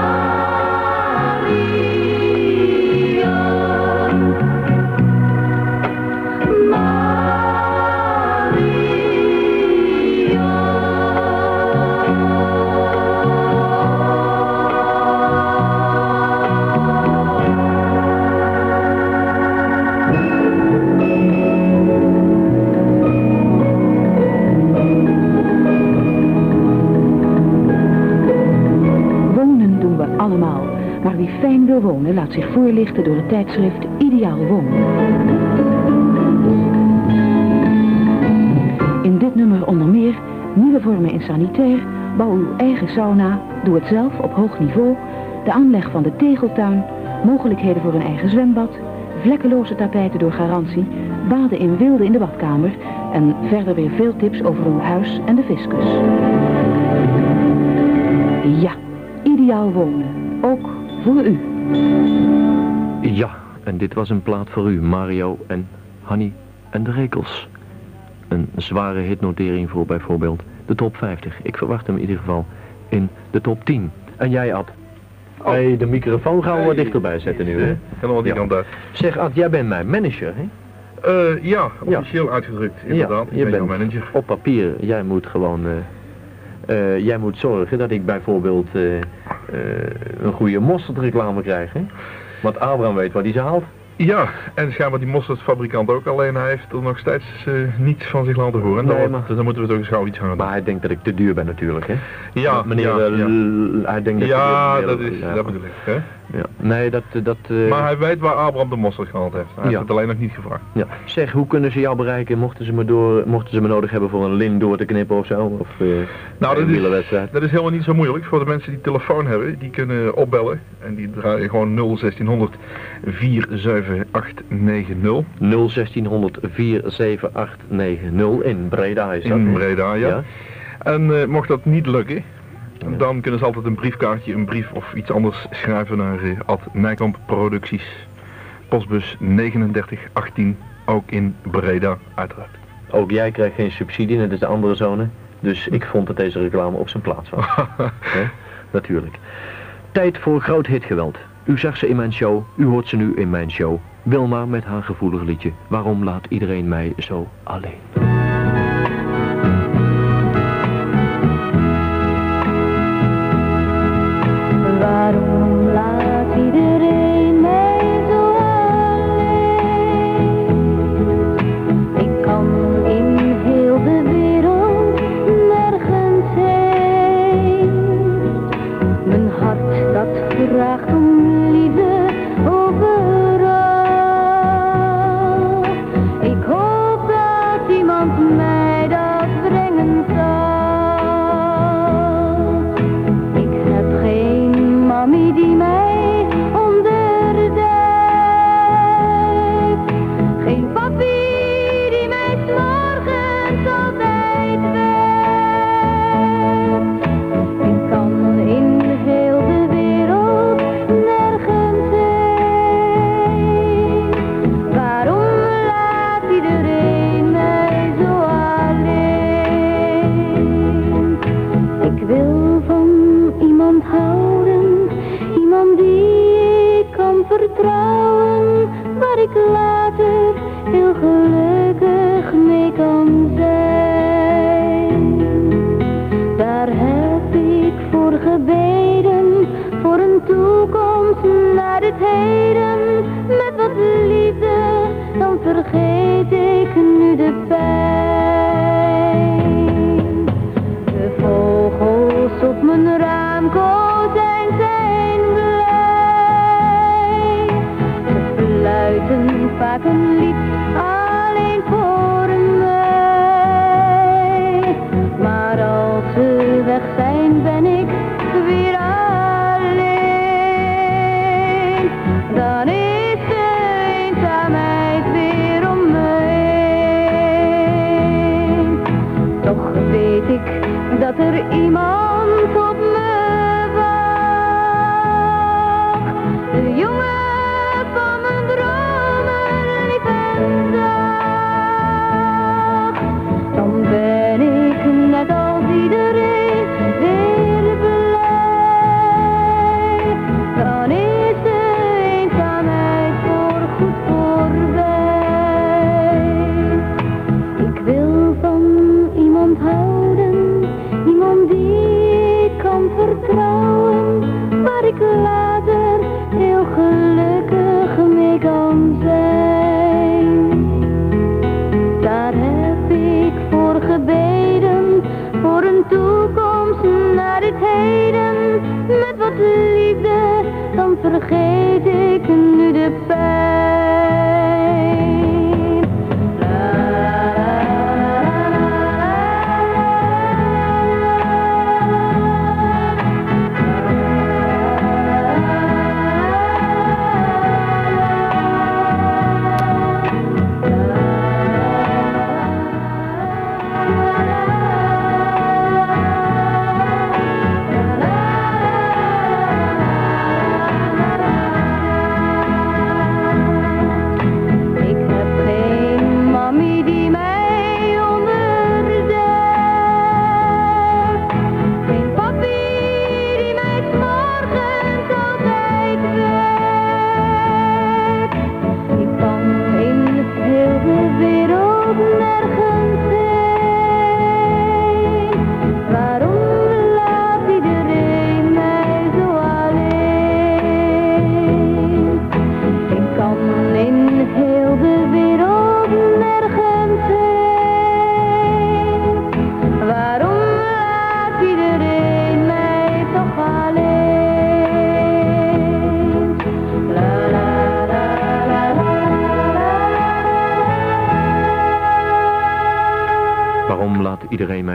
Maar wie fijn wil wonen, laat zich voorlichten door het tijdschrift Ideaal Wonen. In dit nummer onder meer nieuwe vormen in sanitair, bouw uw eigen sauna, doe het zelf op hoog niveau, de aanleg van de tegeltuin, mogelijkheden voor een eigen zwembad, vlekkeloze tapijten door garantie, baden in wilde in de badkamer en verder weer veel tips over uw huis en de fiscus. Ja, Ideaal Wonen, ook voor u. Ja, en dit was een plaat voor u, Mario en Hanny en de Rekels. Een zware hitnotering voor bijvoorbeeld de top vijftig. Ik verwacht hem in ieder geval in de top tien. En jij, Ad? Oh. Hey, de microfoon gaan we wat dichterbij zetten nu, hè? Helemaal die kant uit. Zeg, Ad, jij bent mijn manager, hè? Uh, ja, officieel ja. uitgedrukt, inderdaad. Ja, je ik ben bent jouw manager. Op papier, jij moet gewoon uh, Uh, jij moet zorgen dat ik bijvoorbeeld uh, uh, een goede mosterdreclame krijg, hè? Want Abraham weet waar hij ze haalt. Ja, en schijnbaar die mosterdfabrikant ook, alleen hij heeft er nog steeds uh, niets van zich laten horen. Nee, dan, maar... dan moeten we toch eens gauw iets gaan doen. Maar hij denkt dat ik te duur ben natuurlijk, hè? Ja, meneer, ja, ja. Uh, hij denkt dat ja, ik dat is, ja. dat bedoel ik, hè? Ja. Nee, dat... dat uh... Maar hij weet waar Abraham de mosterd gehaald heeft. Hij ja. heeft het alleen nog niet gevraagd. Ja. Zeg, hoe kunnen ze jou bereiken mochten ze me, door, mochten ze me nodig hebben voor een lint door te knippen of zo? Of uh, nou, dat is, dat is helemaal niet zo moeilijk. Voor de mensen die telefoon hebben, die kunnen opbellen. En die draaien gewoon nul zestienhonderd vier zeven acht negen nul. nul zestienhonderd vier zeven acht negen nul in Breda is dat? In Breda, ja. ja. En uh, mocht dat niet lukken, ja. dan kunnen ze altijd een briefkaartje, een brief of iets anders schrijven naar uh, Ad Nijkamp Producties. Postbus negenendertig achttien, ook in Breda, uiteraard. Ook jij krijgt geen subsidie, net als de andere zone. Dus ik vond dat deze reclame op zijn plaats was. He? Natuurlijk. Tijd voor groot hitgeweld. U zag ze in mijn show, u hoort ze nu in mijn show. Wilma met haar gevoelig liedje. Waarom laat iedereen mij zo alleen? Waarom laat iedereen mij zo alleen? Ik kan in heel de wereld nergens heen. Mijn hart dat vraagt om liefde overal. Ik hoop dat iemand mij dat brengen zal. Ik heb geen mami die mij onderdekt. Geen papi die mij 's morgens altijd wekt. Ik kan in heel de wereld nergens heen. Waarom laat iedereen mij zo alleen? Ik wil van iemand houden, iemand die ik kan vertrouwen, waar ik later heel gelukkig mee kan zijn. Daar heb ik voor gebeden, voor een toekomst naar het heden. Met wat liefde, dan vergeet ik nu de pijn. De vogels op mijn raamkozijn zijn blij. Ze fluiten vaak een lied alleen voor mij. Maar als ze weg zijn, ben ik weer alleen. Dan is de eenzaamheid weer om me heen. Toch weet ik dat er iemand op me wacht. De jongen van mijn dromen, lief en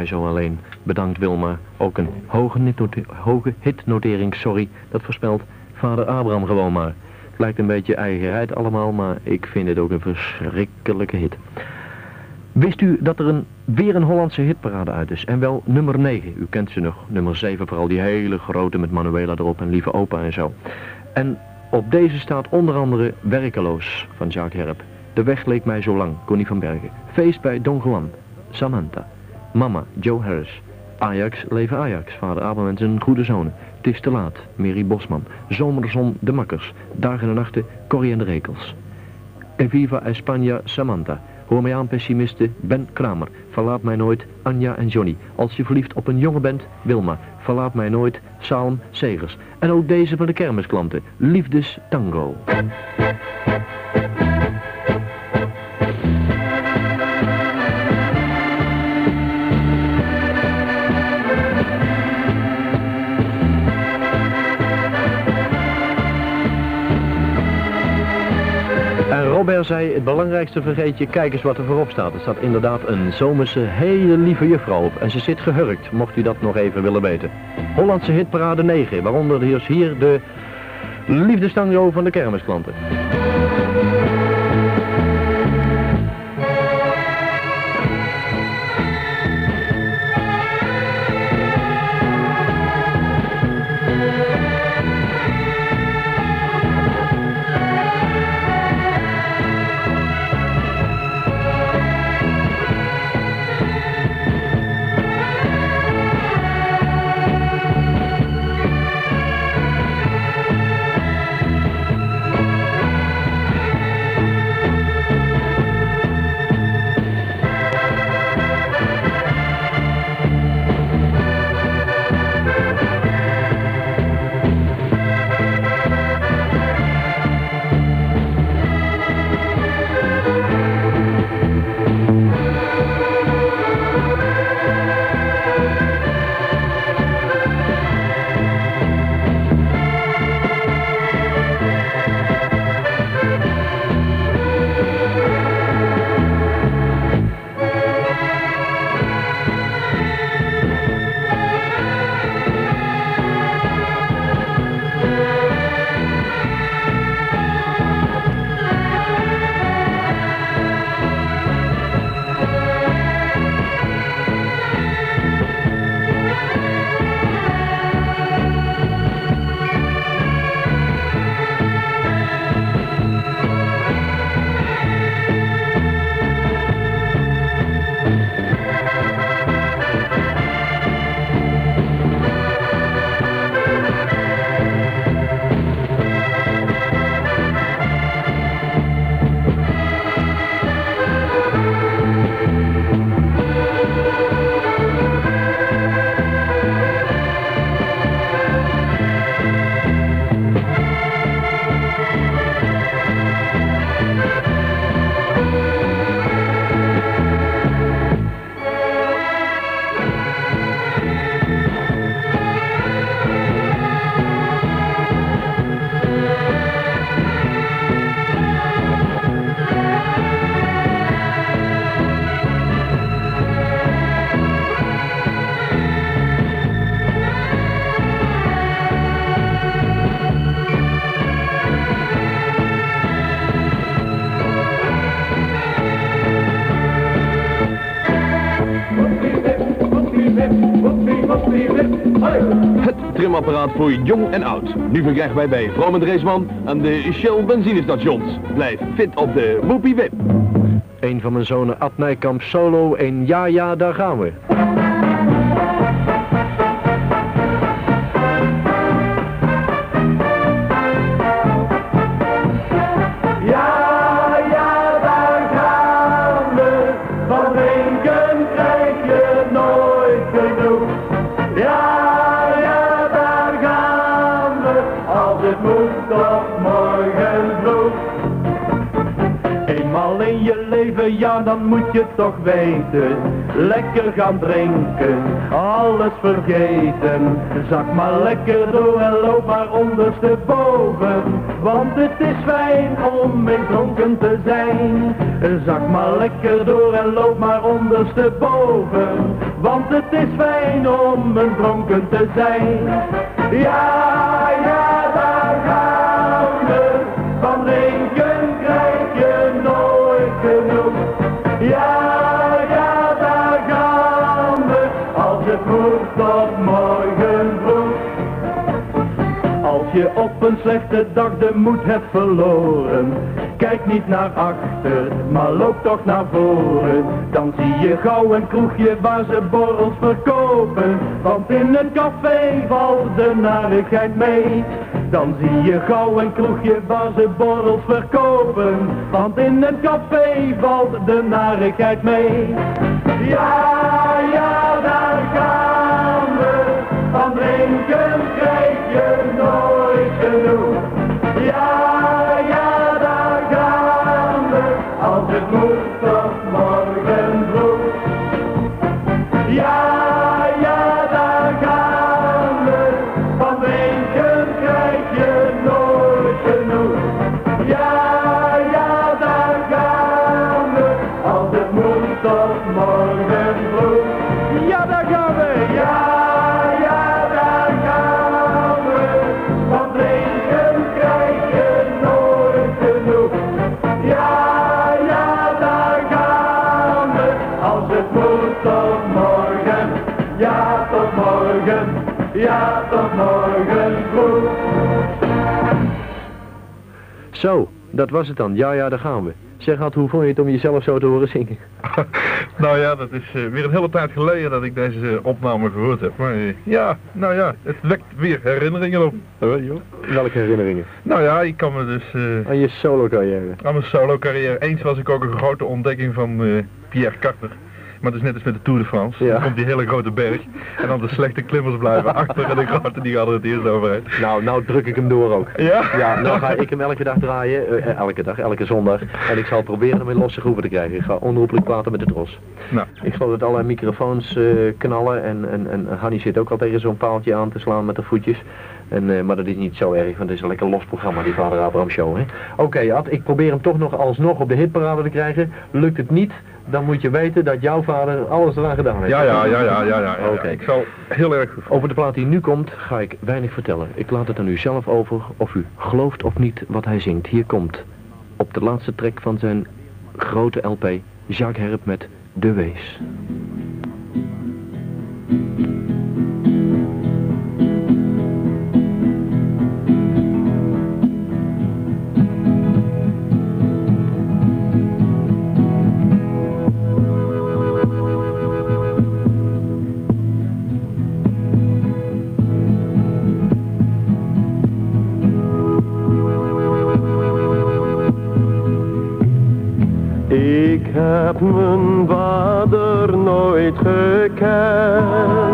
mij zo alleen. Bedankt Wilma. Ook een hoge, hitnote hoge hitnotering, sorry, dat voorspelt vader Abraham gewoon maar. Het lijkt een beetje eigenheid allemaal, maar ik vind het ook een verschrikkelijke hit. Wist u dat er een, weer een Hollandse hitparade uit is? En wel nummer negen, u kent ze nog. Nummer zeven, vooral die hele grote met Manuela erop en Lieve Opa en zo. En op deze staat onder andere Werkeloos van Jacques Herp. De weg leek mij zo lang, Connie van Bergen. Feest bij Don Juan, Samantha. Mama, Joe Harris. Ajax, leven Ajax, vader Abraham en zijn goede zonen. Het is te laat, Mary Bosman. Zomerzon, De Makkers. Dagen en nachten, Corrie en de Rekels. Eviva España, Samantha. Hoor mij aan, pessimisten, Ben Kramer. Verlaat mij nooit, Anja en Johnny. Als je verliefd op een jongen bent, Wilma. Verlaat mij nooit, Salm Segers. En ook deze van de kermisklanten, Liefdes Tango. Robert zei, het belangrijkste vergeet je, kijk eens wat er voorop staat. Er staat inderdaad een zomerse, hele lieve juffrouw op. En ze zit gehurkt, mocht u dat nog even willen weten. Hollandse hitparade negen, waaronder dus hier de liefdestango van de kermisklanten. Het trimapparaat voor jong en oud. Nu verkrijgen wij bij Vroom en Reesman aan de Shell benzinestations. Blijf fit op de Woepie Wip. Een van mijn zonen Ad Nijkamp solo en ja ja daar gaan we. Ja, dan moet je toch weten, lekker gaan drinken, alles vergeten. Zak maar lekker door en loop maar ondersteboven, want het is fijn om mee dronken te zijn. Zak maar lekker door en loop maar ondersteboven, want het is fijn om een dronken te zijn. Ja, ja, daar gaan we, van drinken krijg je nooit genoeg. Ja, ja, daar gaan we, als het moet tot morgen vroeg. Als je op een slechte dag de moed hebt verloren, kijk niet naar achter, maar loop toch naar voren. Dan zie je gauw een kroegje waar ze borrels verkopen, want in een café valt de narigheid mee. Dan zie je gauw een kroegje waar ze borrels verkopen, want in een café valt de narigheid mee. Ja, ja, daar gaan we, van drinken krijg je nooit genoeg. Ja, ja, daar gaan we, als het moet tot morgen vroeg. Ja, ja, daar gaan we, van drinken krijg je nooit genoeg. Ja, ja, daar gaan we, als het moet tot morgen vroeg. Ja, daar gaan we, ja, ja, daar gaan we, van drinken krijg je nooit genoeg. Ja, ja, daar gaan we, als het moet tot morgen. Ja, tot morgen, ja, tot morgen vroeg. Zo, dat was het dan. Ja, ja, daar gaan we. Zeg, Ad, hoe vond je het om jezelf zo te horen zingen? Nou ja, dat is uh, weer een hele tijd geleden dat ik deze uh, opname gehoord heb. Maar uh, ja, nou ja, het wekt weer herinneringen op. Uh, joh. Welke herinneringen? Nou ja, ik kan me dus... Uh, aan je solo-carrière? Aan mijn solo-carrière. Eens was ik ook een grote ontdekking van uh, Pierre Carter. Maar het is net als met de Tour de France. Ja. Dan komt die hele grote berg. En dan de slechte klimmers blijven achter en de grote die gaan er het eerst overheen. Nou, nou druk ik hem door ook. Ja? Ja, nou ga ik hem elke dag draaien. Uh, elke dag, elke zondag. En ik zal proberen hem in losse groeven te krijgen. Ik ga onherroepelijk praten met de tros. Nou. Ik zal dat allerlei microfoons uh, knallen. En, en, en Hanny zit ook al tegen zo'n paaltje aan te slaan met de voetjes. En, uh, maar dat is niet zo erg, want het is een lekker los programma, die Vader Abraham Show. Oké, okay, Ad, ik probeer hem toch nog alsnog op de hitparade te krijgen. Lukt het niet, dan moet je weten dat jouw vader alles eraan gedaan heeft. Ja, ja, ja, ja, ja, ja. Oké. Okay. Ik zal heel erg goed. Over de plaat die nu komt, ga ik weinig vertellen. Ik laat het aan u zelf over, of u gelooft of niet wat hij zingt. Hier komt, op de laatste track van zijn grote L P, Jacques Herp met De Wees. Ik heb mijn vader nooit gekend.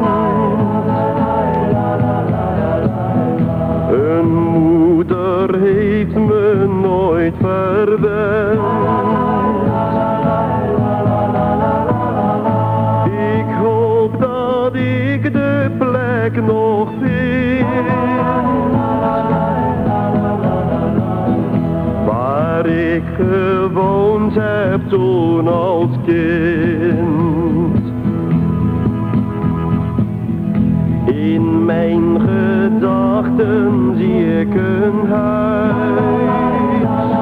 Een moeder heeft me nooit verwend. Ik hoop dat ik de plek nog vind waar ik gewoond heb toen als kind. In mijn gedachten zie ik een huis.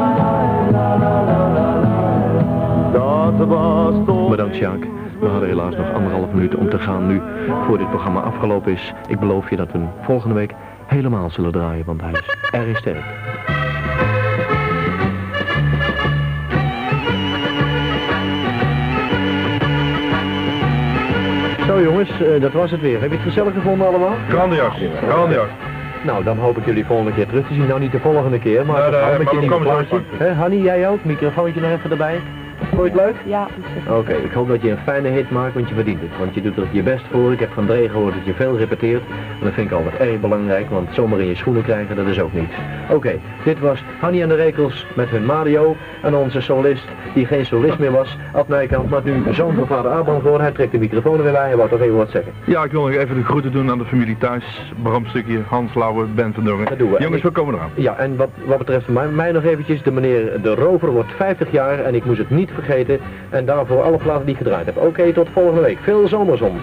Dat was toch... Bedankt, Sjaak. We hadden helaas nog anderhalf minuut om te gaan nu, voor dit programma afgelopen is. Ik beloof je dat we hem volgende week helemaal zullen draaien, want hij is erg sterk. Zo jongens, uh, dat was het weer. Heb je het gezellig gevonden allemaal? Grandios, grandios. Nou, dan hoop ik jullie volgende keer terug te zien. Nou, niet de volgende keer, maar, nee, nee, met maar je nieuwe plaatje. Hè, Hanny, jij ook? Microfoontje nog even erbij. Vond je het leuk? Ja. Oké, okay, ik hoop dat je een fijne hit maakt, want je verdient het. Want je doet er je best voor. Ik heb van Dree gehoord dat je veel repeteert. En dat vind ik altijd erg belangrijk, want zomaar in je schoenen krijgen, dat is ook niet. Oké, okay, dit was Hanny en de Rekels met hun Mario. En onze solist, die geen solist meer was, Ad Nijkamp, maar nu zoon van vader Abraham geworden. Hij trekt de microfoon er weer bij en wou toch even wat zeggen. Ja, ik wil nog even de groeten doen aan de familie thuis. Bramstukje, Hans Lauwe, Ben van Dongen. Dat doen we. Jongens, we komen eraan. Ja, en wat, wat betreft mij, mij nog eventjes, de meneer De Rover wordt vijftig jaar en ik moest het niet vergeten. vergeten. En daarvoor alle platen die ik gedraaid heb. Oké, okay, tot volgende week. Veel zomerzon.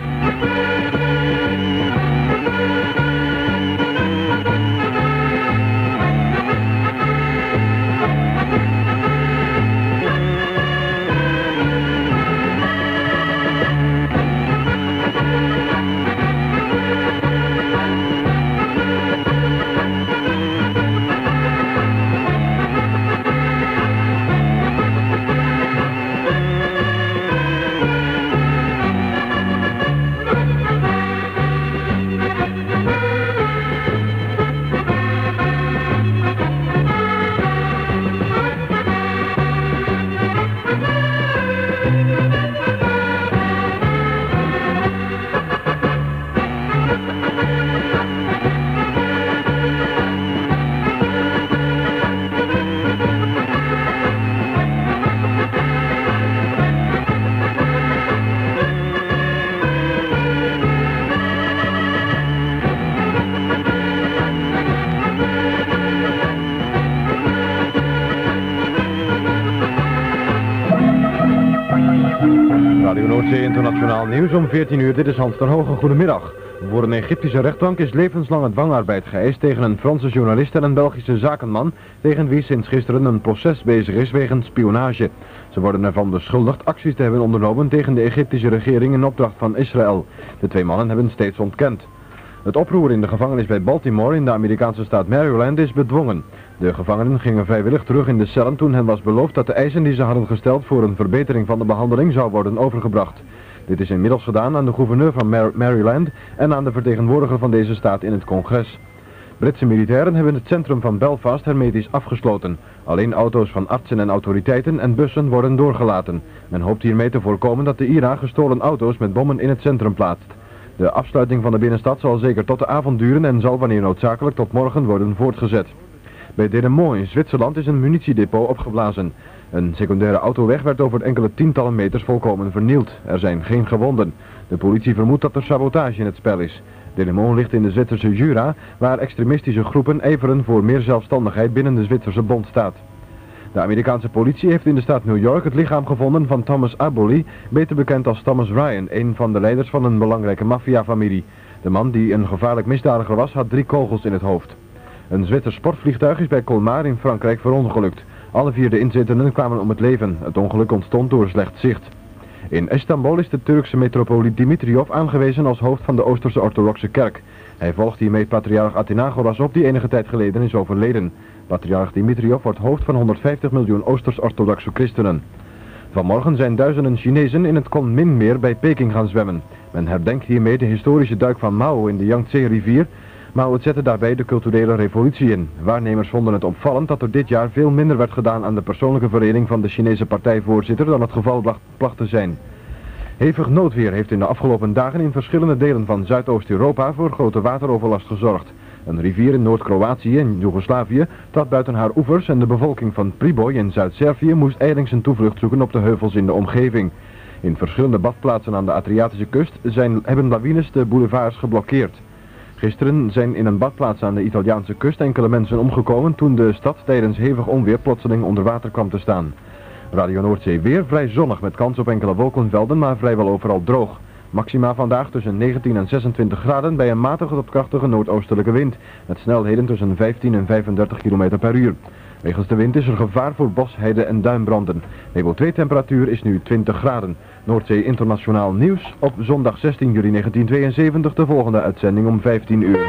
Radio Noordzee Internationaal Nieuws om veertien uur, dit is Hans ten Hoge, goedemiddag. Voor een Egyptische rechtbank is levenslange dwangarbeid geëist tegen een Franse journalist en een Belgische zakenman, tegen wie sinds gisteren een proces bezig is wegens spionage. Ze worden ervan beschuldigd acties te hebben ondernomen tegen de Egyptische regering in opdracht van Israël. De twee mannen hebben steeds ontkend. Het oproer in de gevangenis bij Baltimore in de Amerikaanse staat Maryland is bedwongen. De gevangenen gingen vrijwillig terug in de cellen toen hen was beloofd dat de eisen die ze hadden gesteld voor een verbetering van de behandeling zou worden overgebracht. Dit is inmiddels gedaan aan de gouverneur van Mar- Maryland en aan de vertegenwoordiger van deze staat in het congres. Britse militairen hebben het centrum van Belfast hermetisch afgesloten. Alleen auto's van artsen en autoriteiten en bussen worden doorgelaten. Men hoopt hiermee te voorkomen dat de I R A gestolen auto's met bommen in het centrum plaatst. De afsluiting van de binnenstad zal zeker tot de avond duren en zal wanneer noodzakelijk tot morgen worden voortgezet. Bij Denemont in Zwitserland is een munitiedepot opgeblazen. Een secundaire autoweg werd over enkele tientallen meters volkomen vernield. Er zijn geen gewonden. De politie vermoedt dat er sabotage in het spel is. Denemont ligt in de Zwitserse Jura, waar extremistische groepen ijveren voor meer zelfstandigheid binnen de Zwitserse bondstaat. De Amerikaanse politie heeft in de staat New York het lichaam gevonden van Thomas Aboli, beter bekend als Thomas Ryan, een van de leiders van een belangrijke maffiafamilie. De man die een gevaarlijk misdadiger was, had drie kogels in het hoofd. Een Zwitsers sportvliegtuig is bij Colmar in Frankrijk verongelukt. Alle vier de inzittenden kwamen om het leven. Het ongeluk ontstond door slecht zicht. In Istanbul is de Turkse metropoliet Dimitriov aangewezen als hoofd van de Oosterse orthodoxe kerk. Hij volgt hiermee patriarch Athenagoras op, die enige tijd geleden is overleden. Patriarch Dimitriov wordt hoofd van honderdvijftig miljoen Oosters-orthodoxe christenen. Vanmorgen zijn duizenden Chinezen in het Kunming-meer bij Peking gaan zwemmen. Men herdenkt hiermee de historische duik van Mao in de Yangtze-rivier, maar het zette daarbij de culturele revolutie in. Waarnemers vonden het opvallend dat er dit jaar veel minder werd gedaan aan de persoonlijke vereniging van de Chinese partijvoorzitter dan het geval placht te zijn. Hevig noodweer heeft in de afgelopen dagen in verschillende delen van Zuidoost-Europa voor grote wateroverlast gezorgd. Een rivier in Noord-Kroatië en Joegoslavië trad buiten haar oevers en de bevolking van Priboj in Zuid-Servië moest ijlings een toevlucht zoeken op de heuvels in de omgeving. In verschillende badplaatsen aan de Adriatische kust zijn, hebben lawines de boulevards geblokkeerd. Gisteren zijn in een badplaats aan de Italiaanse kust enkele mensen omgekomen toen de stad tijdens hevig onweer plotseling onder water kwam te staan. Radio Noordzee weer vrij zonnig met kans op enkele wolkenvelden, maar vrijwel overal droog. Maxima vandaag tussen negentien en zesentwintig graden bij een matige tot krachtige noordoostelijke wind, met snelheden tussen vijftien en vijfendertig kilometer per uur. Wegens de wind is er gevaar voor bos, heide en duinbranden. Niveau twee temperatuur is nu twintig graden. Noordzee Internationaal Nieuws op zondag zestien juli negentienhonderdtweeënzeventig, de volgende uitzending om vijftien uur.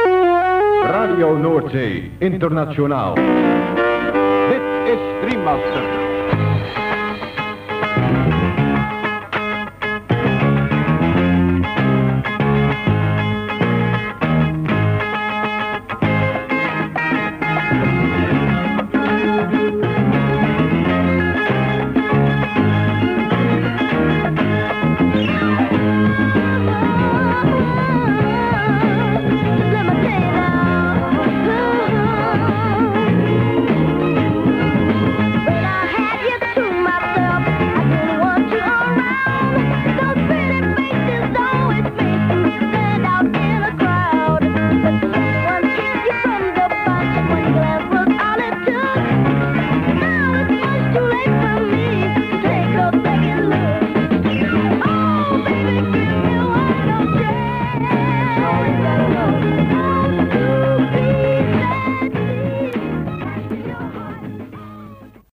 Radio Noordzee Internationaal. Dit is Dreammaster.